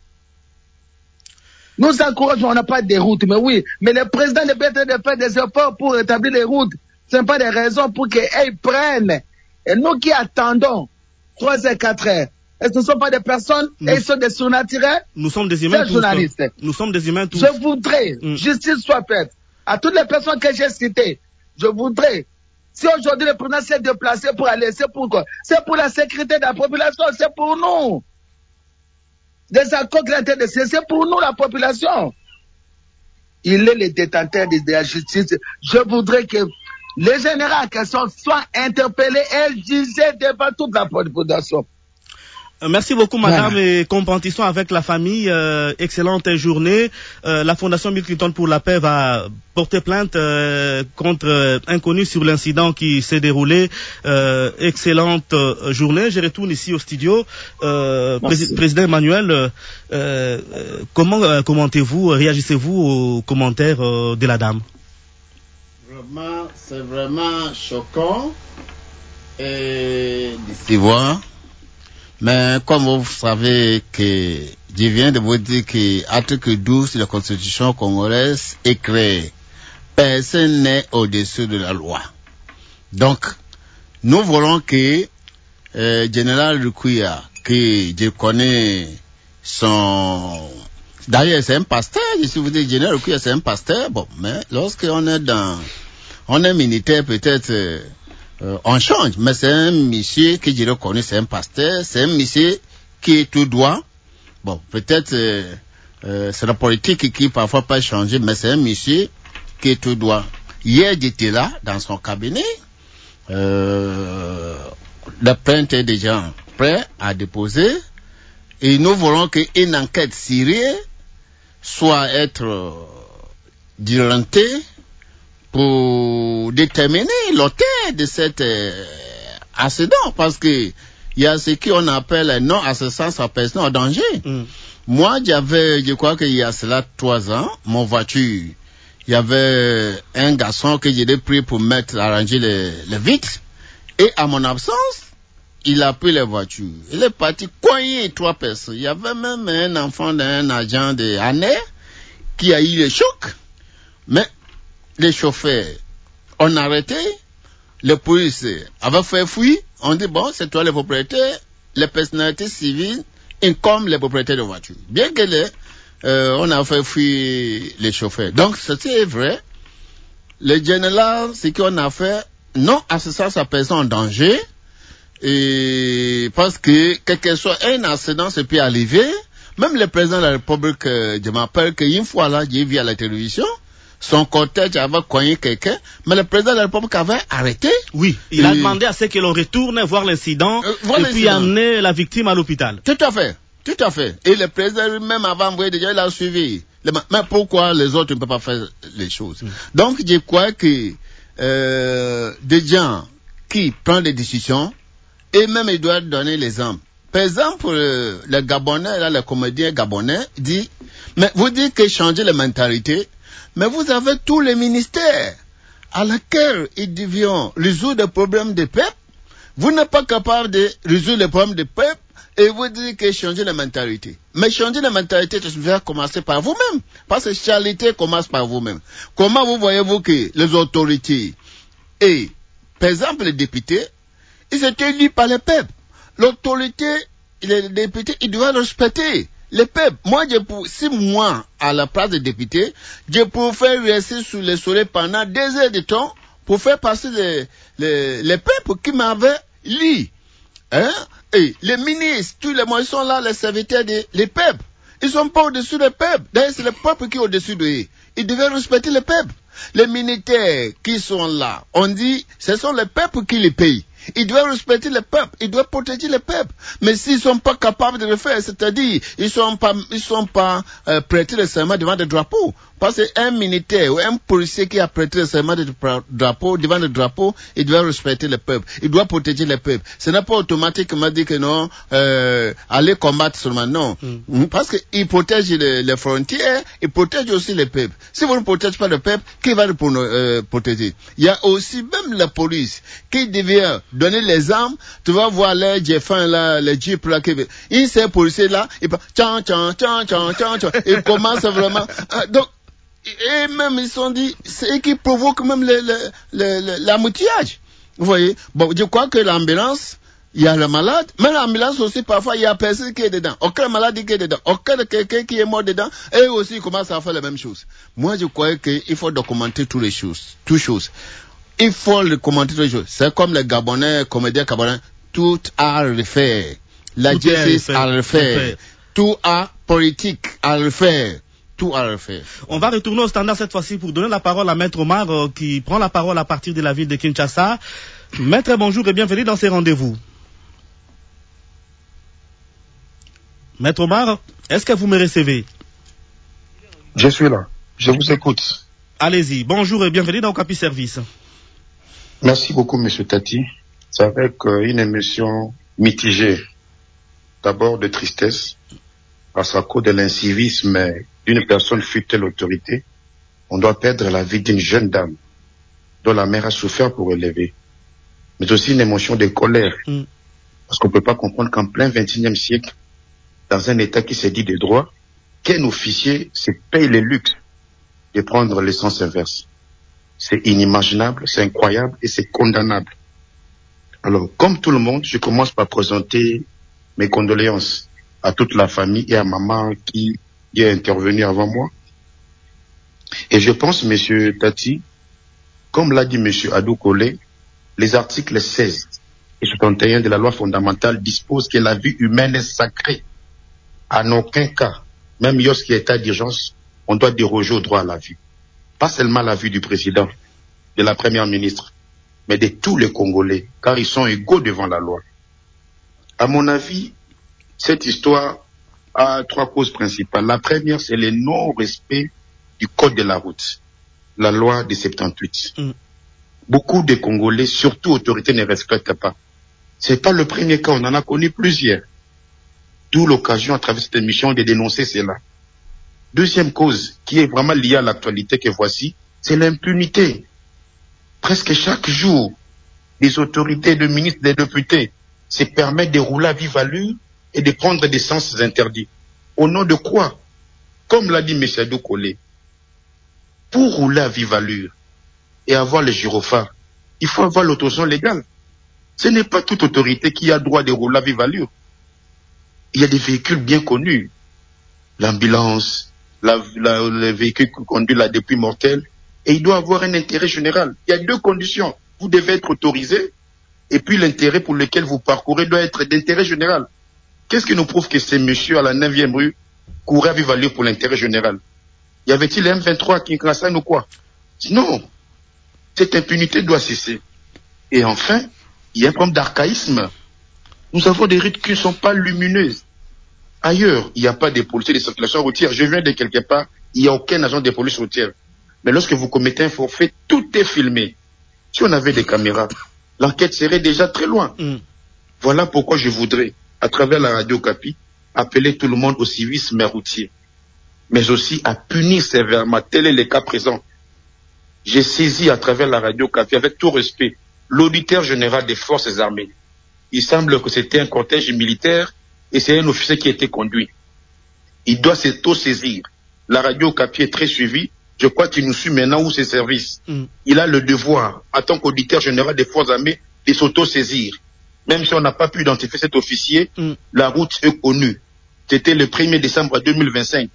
Nous encourageons, on n'a pas de routes, mais oui, mais le président est bien de faire des efforts pour établir les routes. Ce n'est pas des raisons pour qu'ils prennent. Et nous qui attendons trois et quatre heures, est-ce que ce ne sont pas des personnes, nous, et ils sont des surnaturels? Nous sommes des humains tous. Journalistes. Nous sommes des humains tous. Je voudrais, mm. justice soit faite. À toutes les personnes que j'ai citées, je voudrais, si aujourd'hui le président s'est déplacé pour aller, c'est pour quoi? C'est pour la sécurité de la population, c'est pour nous. Des accords qui ont été décidés, c'est pour nous la population. Il est le détenteur de la justice. Je voudrais que les généraux en question soient interpellés et jugés devant toute la population. Merci beaucoup, madame, voilà. Et compatissons avec la famille. Euh, excellente journée. Euh, la Fondation Bill Clinton pour la paix va porter plainte euh, contre euh, inconnu sur l'incident qui s'est déroulé. Euh, excellente euh, journée. Je retourne ici au studio. Euh, pré- Président Emmanuel, euh, euh, comment euh, commentez-vous, réagissez-vous aux commentaires euh, de la dame? Vraiment, c'est vraiment choquant et d'ici voir. Mais comme vous savez que je viens de vous dire que l'article douze de la Constitution congolaise est créé. Personne n'est au-dessus de la loi. Donc, nous voulons que euh, Général Rukuya, que je connais son... D'ailleurs, c'est un pasteur. Je vous dis, Général Rukuya, c'est un pasteur. Bon, mais lorsqu'on est dans... On est militaire, peut-être... Euh, Euh, on change, mais c'est un monsieur que je reconnais, c'est un pasteur, c'est un monsieur qui est tout droit. Bon, peut-être euh, euh, c'est la politique qui parfois pas changer, mais c'est un monsieur qui est tout droit. Hier, j'étais là, dans son cabinet, euh, la plainte est déjà prête à déposer, et nous voulons qu'une enquête sérieuse soit être euh, diligentée pour déterminer l'auteur de cet euh, accident, parce que il y a ce qu'on appelle un non-assistance à personne en danger. Mm. Moi, j'avais, je crois qu'il y a cela trois ans, mon voiture, il y avait un garçon que j'ai pris pour mettre, arranger les, les vitres, et à mon absence, il a pris les voitures. Il est parti coigner trois personnes. Il y avait même un enfant d'un agent de A N E qui a eu le choc, mais les chauffeurs, on a arrêté, les policiers avaient fait fuir, on dit bon, c'est toi les propriétaires, les personnalités civiles, et comme les propriétaires de voitures. Bien que les, euh, on a fait fuir les chauffeurs. Donc, c'était vrai. Le général, ce qu'on a fait, non assistance à personne en danger, et parce que, quel que soit un accident, ça peut arriver. Même le président de la République, euh, je m'appelle qu'une fois là, j'ai vu à la télévision, son cortège avait cogné quelqu'un, mais le président de la République avait arrêté. Oui, il et... a demandé à ce que l'on retourne voir l'incident euh, voir et l'incident. Puis amener la victime à l'hôpital. Tout à fait, tout à fait. Et le président lui-même avait envoyé déjà, il a suivi. Mais pourquoi les autres ne peuvent pas faire les choses? Mm. Donc, je crois que euh, des gens qui prennent des décisions, et même ils doivent donner l'exemple. Par exemple, euh, le Gabonais, là, le comédien gabonais dit, mais vous dites que changer la mentalité, mais vous avez tous les ministères à laquelle ils deviennent résoudre les problèmes des peuples. Vous n'êtes pas capable de résoudre les problèmes des peuples et vous dites que changer la mentalité. Mais changer la mentalité, ça doit commencer par vous-même. Parce que charité commence par vous-même. Comment vous voyez-vous que les autorités et, par exemple, les députés, ils étaient élus par le peuple. L'autorité, les députés, ils doivent respecter le peuple. Moi, je pour, si moi, à la place des députés, je peux faire rester sous le soleil pendant des heures de temps pour faire passer les, les, les peuples qui m'avaient lu. Hein? Et les ministres, tous les mois, ils sont là, les serviteurs des les peuples. Ils sont pas au-dessus des peuples. D'ailleurs, c'est le peuple qui est au-dessus d'eux. Ils devaient respecter le peuple. Les militaires qui sont là, on dit, ce sont les peuples qui les payent. Ils doivent respecter le peuple, ils doivent protéger le peuple. Mais s'ils sont pas capables de le faire, c'est-à-dire, ils sont pas, ils sont pas euh, prêtés le serment devant des drapeaux. Parce qu'un militaire ou un policier qui a prêté le serment de drapeau devant le drapeau, il doit respecter le peuple, il doit protéger le peuple. Ce n'est pas automatiquement dit que non, euh, aller combattre seulement, non. Mm. Parce qu'il protège les, les frontières, il protège aussi le peuple. Si vous ne protégez pas le peuple, qui va le euh, protéger? Il y a aussi même la police qui devient donner les armes. Tu vas voir les G F un là, les Jeep là, qui, il ces policiers là, il tchan tchan tchan tchan tchan tchan, ils commencent vraiment. Euh, donc et même ils sont dit, c'est eux qui provoquent même le, le, le, le, l'amouillage. Vous voyez? Bon, je crois que l'ambulance, il y a le malade, mais l'ambulance aussi, parfois, il y a personne qui est dedans. Aucun malade qui est dedans. Aucun quelqu'un qui est mort dedans. Et aussi, ils commencent à faire la même chose. Moi, je crois qu'il faut documenter toutes les choses. Toutes choses. Il faut le commenter toutes les choses. C'est comme les Gabonais, comédiens Gabonais. Tout à refaire. La justice à refaire. Tout à politique à refaire. Tout à refaire. On va retourner au standard cette fois-ci pour donner la parole à Maître Omar euh, qui prend la parole à partir de la ville de Kinshasa. Maître, bonjour et bienvenue dans ces rendez-vous. Maître Omar, est-ce que vous me recevez? Je suis là. Je vous écoute. Allez-y. Bonjour et bienvenue dans Okapi Service. Merci beaucoup, Monsieur Tati. C'est avec euh, une émotion mitigée. D'abord de tristesse, parce qu'à cause de l'incivisme d'une personne fut-elle autorité, on doit perdre la vie d'une jeune dame dont la mère a souffert pour élever. Mais aussi une émotion de colère. Mm. Parce qu'on ne peut pas comprendre qu'en plein vingt et unième siècle, dans un État qui se dit de droit, qu'un officier se paye le luxe de prendre le sens inverse. C'est inimaginable, c'est incroyable et c'est condamnable. Alors, comme tout le monde, je commence par présenter mes condoléances à toute la famille et à maman qui est intervenue avant moi. Et je pense, Monsieur Tati, comme l'a dit Monsieur Adou Kole, les articles seize et soixante et un de la loi fondamentale disposent que la vie humaine est sacrée. En aucun cas, même lorsqu'il y a état d'urgence, on doit déroger au droit à la vie. Pas seulement la vie du président, de la première ministre, mais de tous les Congolais, car ils sont égaux devant la loi. À mon avis, cette histoire a trois causes principales. La première, c'est le non-respect du code de la route, la loi de soixante-dix-huit. Mm. Beaucoup de Congolais, surtout autorités, ne respectent pas. C'est pas le premier cas, on en a connu plusieurs. D'où l'occasion, à travers cette émission, de dénoncer cela. Deuxième cause, qui est vraiment liée à l'actualité que voici, c'est l'impunité. Presque chaque jour, les autorités, les ministres, les députés se permettent de rouler à vive allure et de prendre des sens interdits. Au nom de quoi? Comme l'a dit M. Adou Kole, pour rouler à vive allure et avoir le gyrophare, il faut avoir l'autorisation légale. Ce n'est pas toute autorité qui a droit de rouler à vive allure. Il y a des véhicules bien connus. L'ambulance, la, la, le véhicule qui conduit la dépouille mortelle, et il doit avoir un intérêt général. Il y a deux conditions. Vous devez être autorisé, et puis l'intérêt pour lequel vous parcourez doit être d'intérêt général. Qu'est-ce qui nous prouve que ces messieurs à la neuvième rue couraient à vive allure pour l'intérêt général? Y avait-il un M vingt-trois à Kinshasa ou quoi? Non. Cette impunité doit cesser. Et enfin, il y a un problème d'archaïsme. Nous avons des routes qui ne sont pas lumineuses. Ailleurs, il n'y a pas de policiers de circulation routière. Je viens de quelque part, il n'y a aucun agent de police routière. Mais lorsque vous commettez un forfait, tout est filmé. Si on avait des caméras, l'enquête serait déjà très loin. Mm. Voilà pourquoi je voudrais à travers la radio Capi, appeler tout le monde au civisme routier, mais aussi à punir sévèrement. Tel est le cas présent. J'ai saisi à travers la radio Capi, avec tout respect, l'auditeur général des forces armées. Il semble que c'était un cortège militaire et c'est un officier qui a été conduit. Il doit s'auto-saisir. La radio Capi est très suivie. Je crois qu'il nous suit maintenant où ses services. Mm. Il a le devoir, en tant qu'auditeur général des forces armées, de s'auto-saisir. Même si on n'a pas pu identifier cet officier, mm. la route est connue. C'était le premier décembre deux mille vingt-cinq.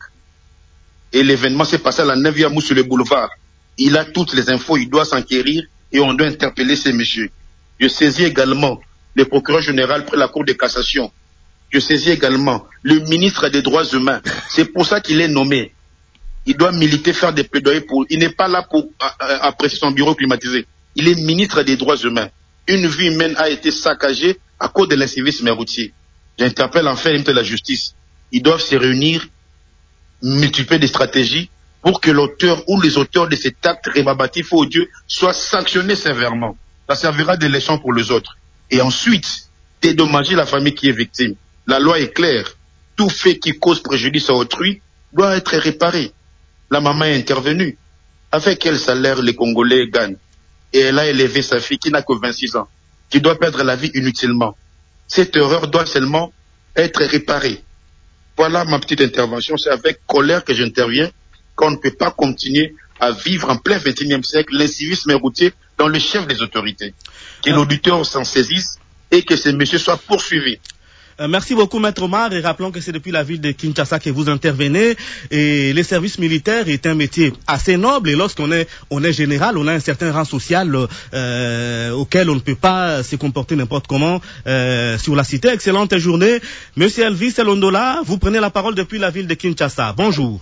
Et l'événement s'est passé à la neuvième mousse sur le boulevard. Il a toutes les infos, il doit s'enquérir et on doit interpeller ces messieurs. Je saisis également le procureur général près la Cour de cassation. Je saisis également le ministre des Droits humains. C'est pour ça qu'il est nommé. Il doit militer, faire des plaidoyers pour... Il n'est pas là pour apprécier son bureau climatisé. Il est ministre des Droits humains. Une vie humaine a été saccagée à cause de l'incivisme routier. J'interpelle enfin les ministres de la Justice. Ils doivent se réunir, multiplier des stratégies pour que l'auteur ou les auteurs de cet acte rébarbatif odieux soient sanctionnés sévèrement. Ça servira de leçon pour les autres. Et ensuite, dédommager la famille qui est victime. La loi est claire. Tout fait qui cause préjudice à autrui doit être réparé. La maman est intervenue. Avec quel salaire les Congolais gagnent? Et elle a élevé sa fille qui n'a que vingt-six ans, qui doit perdre la vie inutilement. Cette erreur doit seulement être réparée. Voilà ma petite intervention. C'est avec colère que j'interviens, qu'on ne peut pas continuer à vivre en plein vingt et unième siècle l'incivisme routier dans le chef des autorités. Que l'auditeur s'en saisisse et que ces messieurs soient poursuivis. Euh, merci beaucoup, Maître Omar, et rappelons que c'est depuis la ville de Kinshasa que vous intervenez, et les services militaires est un métier assez noble, et lorsqu'on est, on est général, on a un certain rang social euh, auquel on ne peut pas se comporter n'importe comment euh, sur la cité. Excellente journée. Monsieur Elvis Elondola, vous prenez la parole depuis la ville de Kinshasa. Bonjour.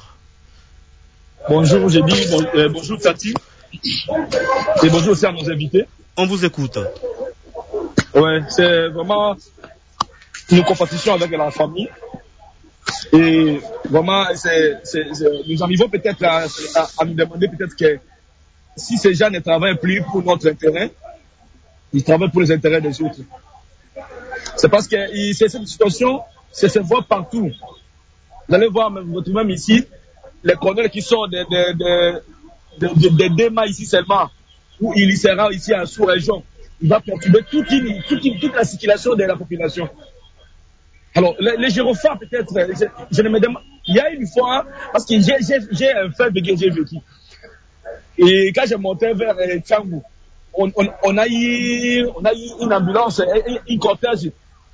Bonjour, j'ai dit bon, euh, bonjour Tati, et bonjour aussi à nos invités. On vous écoute. Ouais, c'est vraiment une compétition avec la famille. Et vraiment, c'est, c'est, c'est, nous arrivons peut-être à, à, à nous demander peut-être que si ces gens ne travaillent plus pour notre intérêt, ils travaillent pour les intérêts des autres. C'est parce que c'est cette situation, c'est se voit partout. Vous allez voir, vous même ici, les colonels qui sont des de, de, de, de, de Déma ici seulement, où il y sera ici en sous-région. Il va perturber toute, une, toute, une, toute la circulation de la population. Alors, les, les gyrophares, peut-être, je, je ne me demande... Il y a une fois, parce que j'ai, j'ai, j'ai un frère que j'ai vécu. Et quand j'ai monté vers euh, Tchangou, on, on, on, a eu, on a eu une ambulance, une, une cortège,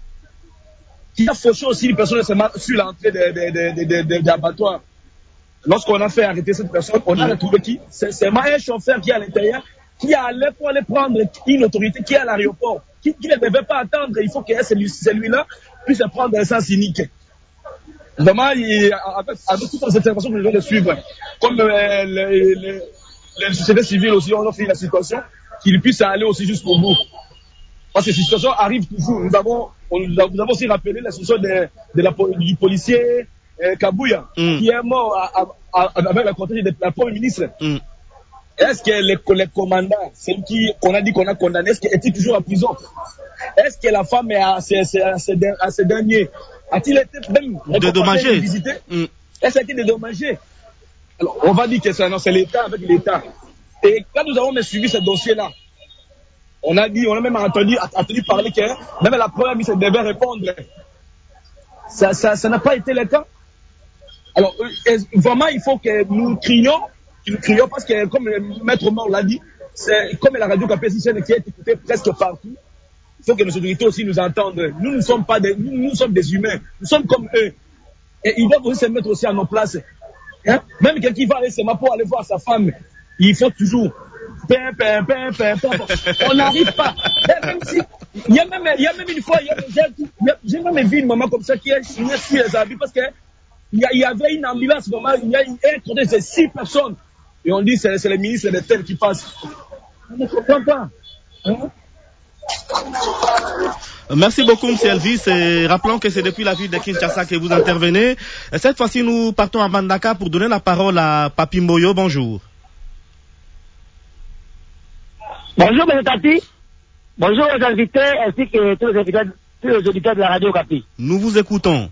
qui a fauché aussi une personne sur l'entrée de, de, de, de, de, de l'abattoir. Lorsqu'on a fait arrêter cette personne, on a retrouvé qui? C'est seulement un chauffeur qui est à l'intérieur, qui allait pour aller prendre une autorité qui est à l'aéroport, qui, qui ne devait pas attendre. Il faut que celui, celui-là puisse prendre un sens unique. Vraiment, il, avec, avec toutes les interventions que nous devons suivre, comme euh, les, les, les sociétés civiles aussi, on a fait la situation, qu'ils puissent aller aussi jusqu'au bout. Parce que ces situations arrivent toujours. Nous avons, on, nous avons aussi rappelé la situation de, de la, du policier euh, Kabouya, mm. qui est mort à, à, à, avec la cortège de la première ministre. Mm. Est-ce que les, les commandants, ceux qui, qu'on a dit qu'on a condamné, est-ce qu'ils étaient toujours en prison? Est-ce que la femme est à ces, à ces, à ces derniers? A-t-il été même dédommagé? Visité? Mm. Est-ce qu'il a été dédommagé? Alors, on va dire que c'est, non, c'est l'État avec l'État. Et quand nous avons suivi ce dossier-là, on a dit, on a même entendu, entendu parler que même la première ministre devait répondre. Ça, ça, ça n'a pas été le cas. Alors, vraiment, il faut que nous crions, que nous crions parce que, comme le maître Omar l'a dit, c'est comme la radio Capi qui est écoutée presque partout. Il faut que nos autorités aussi nous entendent. Nous ne sommes pas des, nous, nous sommes des humains. Nous sommes comme eux. Et ils doivent aussi se mettre aussi à nos places. Hein? Même quelqu'un qui va aller seulement pour aller voir sa femme, il faut toujours. Pin, pin, pin, pin, pin. On n'arrive pas. Même si, il y a même, il y a même une fois, il y a, j'ai, j'ai même vu une maman comme ça qui est signée sur les habits parce que il y, a, il y avait une ambulance, vraiment, il y a une cortège de six personnes. Et on dit c'est, c'est le ministre de tel qui passe. On ne comprend pas. Hein? Merci beaucoup, M. Elvis. Et rappelons que c'est depuis la ville de Kinshasa que vous intervenez. Cette fois-ci, nous partons à Bandaka pour donner la parole à Papi Mboyo. Bonjour. Bonjour, M. Tati. Bonjour aux invités ainsi que tous les invités tous les auditeurs de la radio Okapi. Nous vous écoutons.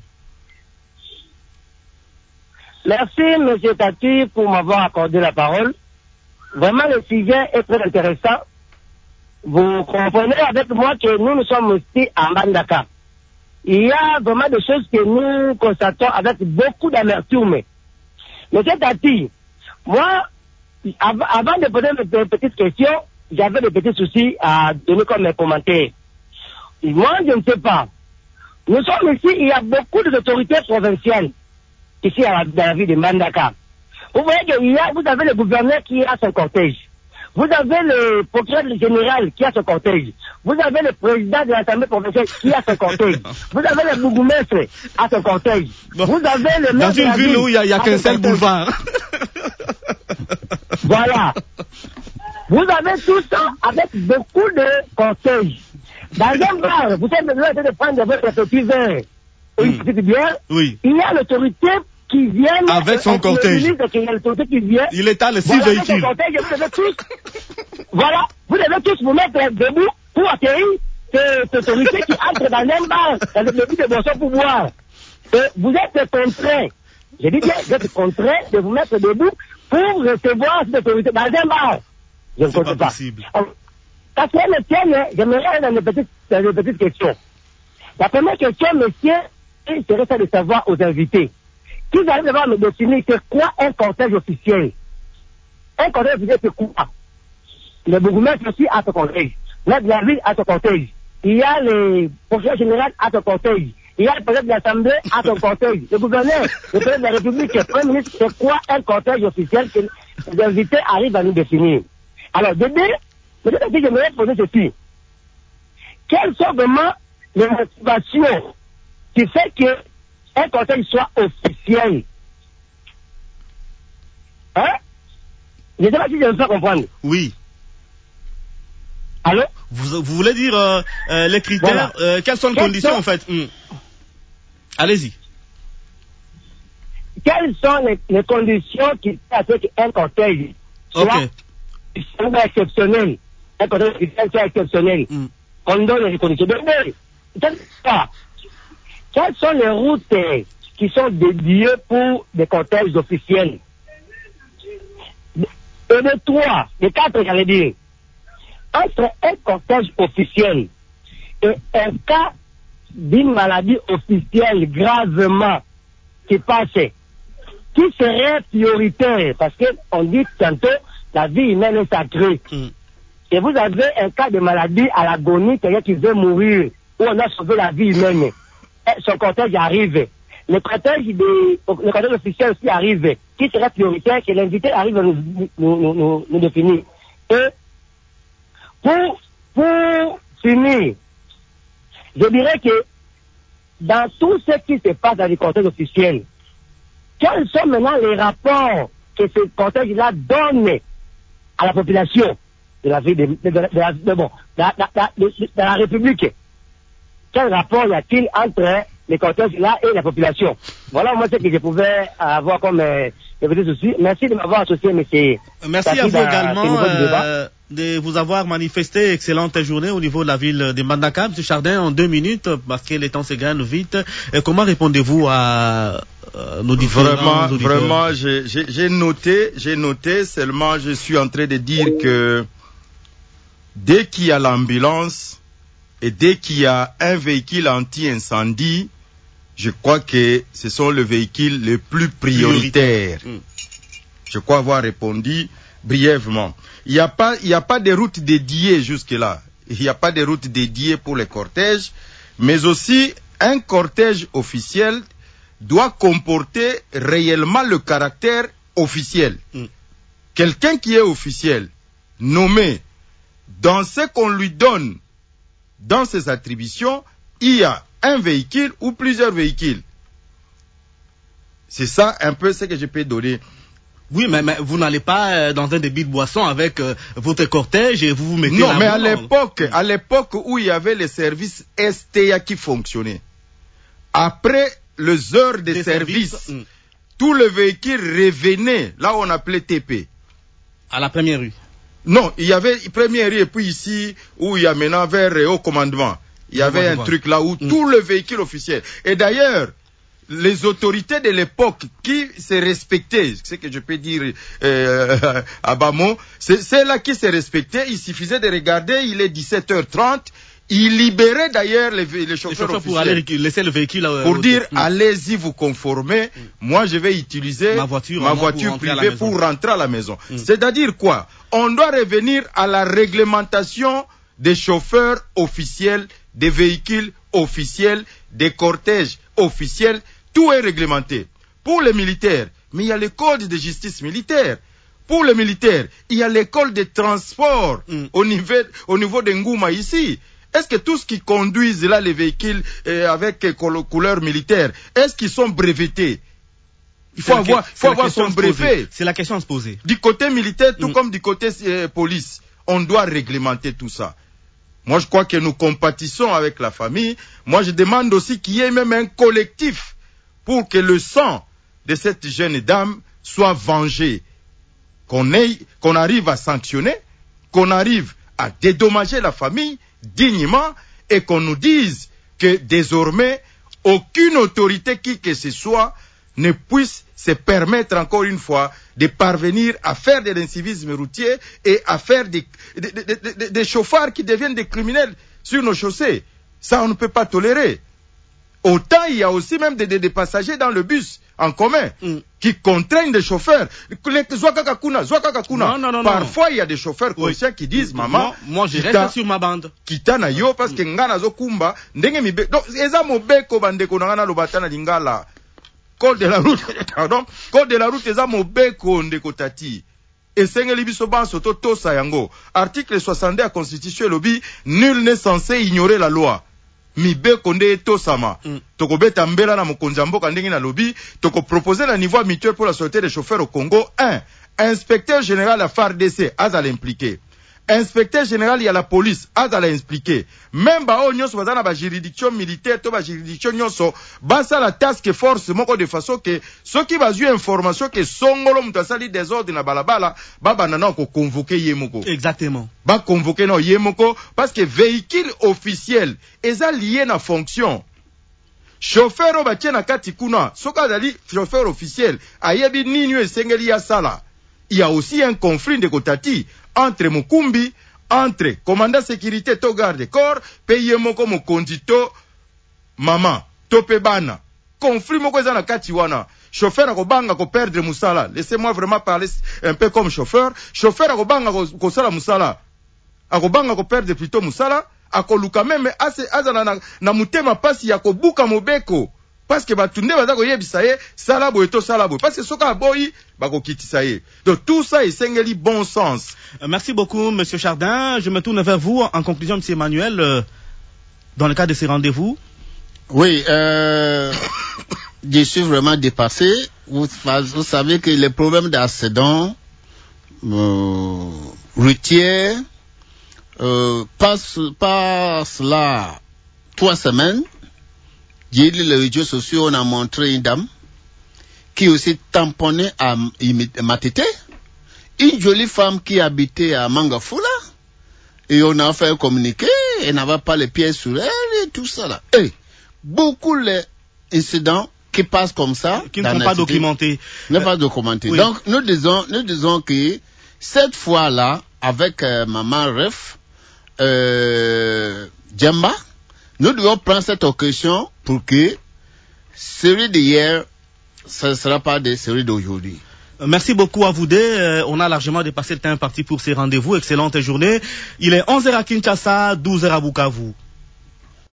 Merci, M. Tati, pour m'avoir accordé la parole. Vraiment, le sujet est très intéressant. Vous comprenez avec moi que nous, nous sommes aussi à Mbandaka. Il y a vraiment des choses que nous constatons avec beaucoup d'amertume. M. Tati, moi, av avant de poser mes petites questions, j'avais des petits soucis à donner comme mes commentaires. Moi, je ne sais pas. Nous sommes ici, il y a beaucoup d'autorités provinciales ici à la, dans la ville de Mbandaka. Vous voyez qu'il y a, vous avez le gouverneur qui a son cortège. Vous avez le procureur général qui a son cortège. Vous avez le président de l'Assemblée provinciale qui a son cortège. Vous avez le bourgmestre à son cortège. Bon. Vous avez le maire dans une ville où il n'y a, a qu'un seul boulevard. Voilà. Vous avez tout ça avec beaucoup de cortèges. Dans un bar, vous êtes besoin de prendre votre petit verre et une petite bière. Oui. Il y a l'autorité qui vient avec son cortège. Qui vient, il étale les six voilà, véhicules. Cortège, vous devez tous, voilà, vous devez tous vous mettre debout pour accueillir cette autorité qui entre dans un bar, dans le but de boisson pour boire. Et vous êtes contraint, je dis bien, vous êtes contraint de vous mettre debout pour recevoir cette autorité dans un bar. Je ne comprends pas. Possible. Parce que le tien, j'aimerais aller dans les petites, dans les petites questions. La première question, monsieur, serait ça de savoir aux invités. Si vous allez devoir me définir, c'est quoi un cortège officiel? Un cortège officiel, c'est quoi? Le bourgmestre aussi a son cortège. Maire de la ville a son cortège. Il y a le procureur général à son cortège. Il y a le président de l'Assemblée à son cortège. Le gouverneur, le président de la République, le Premier ministre, c'est quoi un cortège officiel que les invités arrivent à nous définir? Alors, de deux, peut-être que j'aimerais poser ceci. Quelles sont vraiment les motivations qui fait que un cortège soit officiel? Hein? Je ne sais pas si je me fais comprendre. Oui. Allô? Vous, vous voulez dire euh, euh, les critères, voilà. euh, quelles sont les quelles conditions sont... en fait? Hum. Allez-y. Quelles sont les, les conditions qui font qu'un cortège soit okay. exceptionnel? Un cortège soit exceptionnel. Hum. On donne les conditions. Donc, quelles sont les routes qui sont dédiées pour des cortèges officiels? Et de trois, de quatre, j'allais dire, entre un cortège officiel et un cas d'une maladie officielle gravement qui passe, qui serait prioritaire? Parce qu'on dit tantôt, la vie humaine est sacrée. Mm. Et vous avez un cas de maladie à l'agonie, quelqu'un qui veut mourir, où on a sauvé la vie humaine. Et son cortège arrive. Le cortège, de, le cortège officiel aussi arrive. Qui serait prioritaire que l'invité arrive à nous, nous, nous, nous, nous définir. Et pour, pour finir, je dirais que dans tout ce qui se passe dans les cortèges officiels, quels sont maintenant les rapports que ce cortège-là donne à la population de la ville de, de, de, de, la, de, bon, de, de, de, de la République? Quel rapport y a-t-il entre les cortèges-là et la population? Voilà moi ce que je pouvais avoir comme euh, petits soucis. Merci de m'avoir associé, monsieur. Merci Tati, à vous également euh, de vous avoir manifesté. Excellente journée au niveau de la ville de Mbandaka. Monsieur Chardin, en deux minutes, parce que les temps se gagnent vite. Et comment répondez-vous à euh, nos différents Vraiment, auditeurs? vraiment, j'ai noté, j'ai noté, seulement je suis en train de dire que dès qu'il y a l'ambulance et dès qu'il y a un véhicule anti-incendie, je crois que ce sont les véhicules les plus prioritaires. Prioritaire. Je crois avoir répondu brièvement. Il n'y a pas, il n'y a pas de route dédiée jusque-là. Il n'y a pas de route dédiée pour les cortèges, mais aussi un cortège officiel doit comporter réellement le caractère officiel. Mm. Quelqu'un qui est officiel, nommé, dans ce qu'on lui donne, dans ses attributions, il y a un véhicule ou plusieurs véhicules. C'est ça un peu ce que je peux donner. Oui, mais, mais vous n'allez pas euh, dans un débit de boisson avec euh, votre cortège et vous vous mettez... Non, mais à l'époque, à l'époque où il y avait les services S T A qui fonctionnaient, après les heures de Des service, services, mm. tous les véhicules revenaient là où on appelait T P. À la première rue? Non, il y avait première rue et puis ici où il y a maintenant vers euh, au commandement. Il y avait vois, un vois. truc là où mm. tout le véhicule officiel. Et d'ailleurs, les autorités de l'époque qui se respectaient, ce que je peux dire euh, à bas mot, c'est là qui se respectaient. Il suffisait de regarder, il est dix-sept heures trente. Il libérait d'ailleurs les, les chauffeurs, les chauffeurs pour aller laisser le véhicule. Euh, pour dire, mm. allez-y vous conformer. Mm. Moi, je vais utiliser ma voiture, ma voiture pour privée pour rentrer à la maison. Mm. C'est-à-dire quoi? On doit revenir à la réglementation des chauffeurs officiels, des véhicules officiels, des cortèges officiels. Tout est réglementé. Pour les militaires, mais il y a le code de justice militaire. Pour les militaires, il y a l'école de transport mm. au niveau, au niveau de Ngouma ici. Est-ce que tous qui conduisent là les véhicules euh, avec euh, couleur militaire, est-ce qu'ils sont brevetés? Il faut avoir, faut avoir son brevet. C'est la question à se poser. Du côté militaire, tout mm. comme du côté euh, police, on doit réglementer tout ça. Moi, je crois que nous compatissons avec la famille. Moi, je demande aussi qu'il y ait même un collectif pour que le sang de cette jeune dame soit vengé. Qu'on ait, qu'on arrive à sanctionner, qu'on arrive à dédommager la famille dignement et qu'on nous dise que désormais, aucune autorité qui que ce soit ne puisse se permettre encore une fois de parvenir à faire de l'incivisme routier et à faire des, des, des, des, des chauffards qui deviennent des criminels sur nos chaussées. Ça, on ne peut pas tolérer. Autant il y a aussi même des, des, des passagers dans le bus en commun mm. qui contraignent des chauffeurs. Non, non, non, Parfois, il y a des chauffeurs conscients oui. qui disent, maman, moi, moi je reste sur ma bande. Kitana yo parce que ngana zo kumba ndenge mibe. Donc eza mobeko bandeko na ngana lobatana lingala. Code de la route, pardon. Code de la route eza mobeko ndeko tati. Esengeli biso banso to tosa yango. Article soixante-deux à Constitution lobi, nul n'est censé ignorer la loi. Mibeko nde tosama. Mm. Toko beta mbela na mokonzi mboka ndenge na lobi, toko proposer la niveau mutuel pour la sûreté des chauffeurs au Congo. un. Inspecteur général à F A R D C, az à l'impliquer. Inspecteur général, il y a la police, az à l'impliquer. Même ba o nyonso bazana ba juridiction militaire, to ba juridiction nyonso, basa la task force moko de façon que ceux qui basu information que songolo mutasali désordre na balabala, ba banana ko convoquer yemoko. Exactement. Ba convoquer no yemoko parce que véhicule officiel eza lié na fonction. Chauffeur o ba tiena kati kuna, soka dali chauffeur officiel, ayebi nini esengeli ya sala. Il y a aussi un conflit de Kotati entre Mukumbi, entre commandant sécurité to garde corps, paye moko mo kondito maman, tope bana. Conflit moko za na kati wana. Chauffeur akobanga ko perdre musala. Laissez-moi vraiment parler un peu comme chauffeur. Chauffeur akobanga ko sala musala. Akobanga ko perdre plutôt musala, akoluka même ase azana na, na mutema pasi ya kobuka mobeko. Parce que batunde bazako yebisa ye sala boye to sala boye parce que soka boyi bako kitisa ye. Donc tout ça est sengeli bon sens. Euh, merci beaucoup monsieur Chardin, je me tourne vers vous en conclusion monsieur Emmanuel euh, dans le cadre de ces rendez-vous. Oui, euh, je suis vraiment dépassé. Vous, vous savez que les problèmes d'accident euh, routier euh, passent passe là trois semaines. J'ai lu les réseaux sociaux, on a montré une dame qui aussi tamponnée à Matete, une jolie femme qui habitait à Mangafula, et on a fait un communiqué, elle n'avait pas les pieds sur elle et tout ça là. Et beaucoup d'incidents qui passent comme ça, qui ne sont pas documentés. Ne pas documentés. Oui. Donc nous disons, nous disons que cette fois-là, avec euh, Maman Ref, euh, Djemba, nous devons prendre cette occasion pour que celui d'hier, ce ne sera pas de celui d'aujourd'hui. Merci beaucoup à vous deux. Euh, on a largement dépassé le temps imparti pour ces rendez-vous. Excellente journée. Il est onze heures à Kinshasa, douze heures à Bukavu.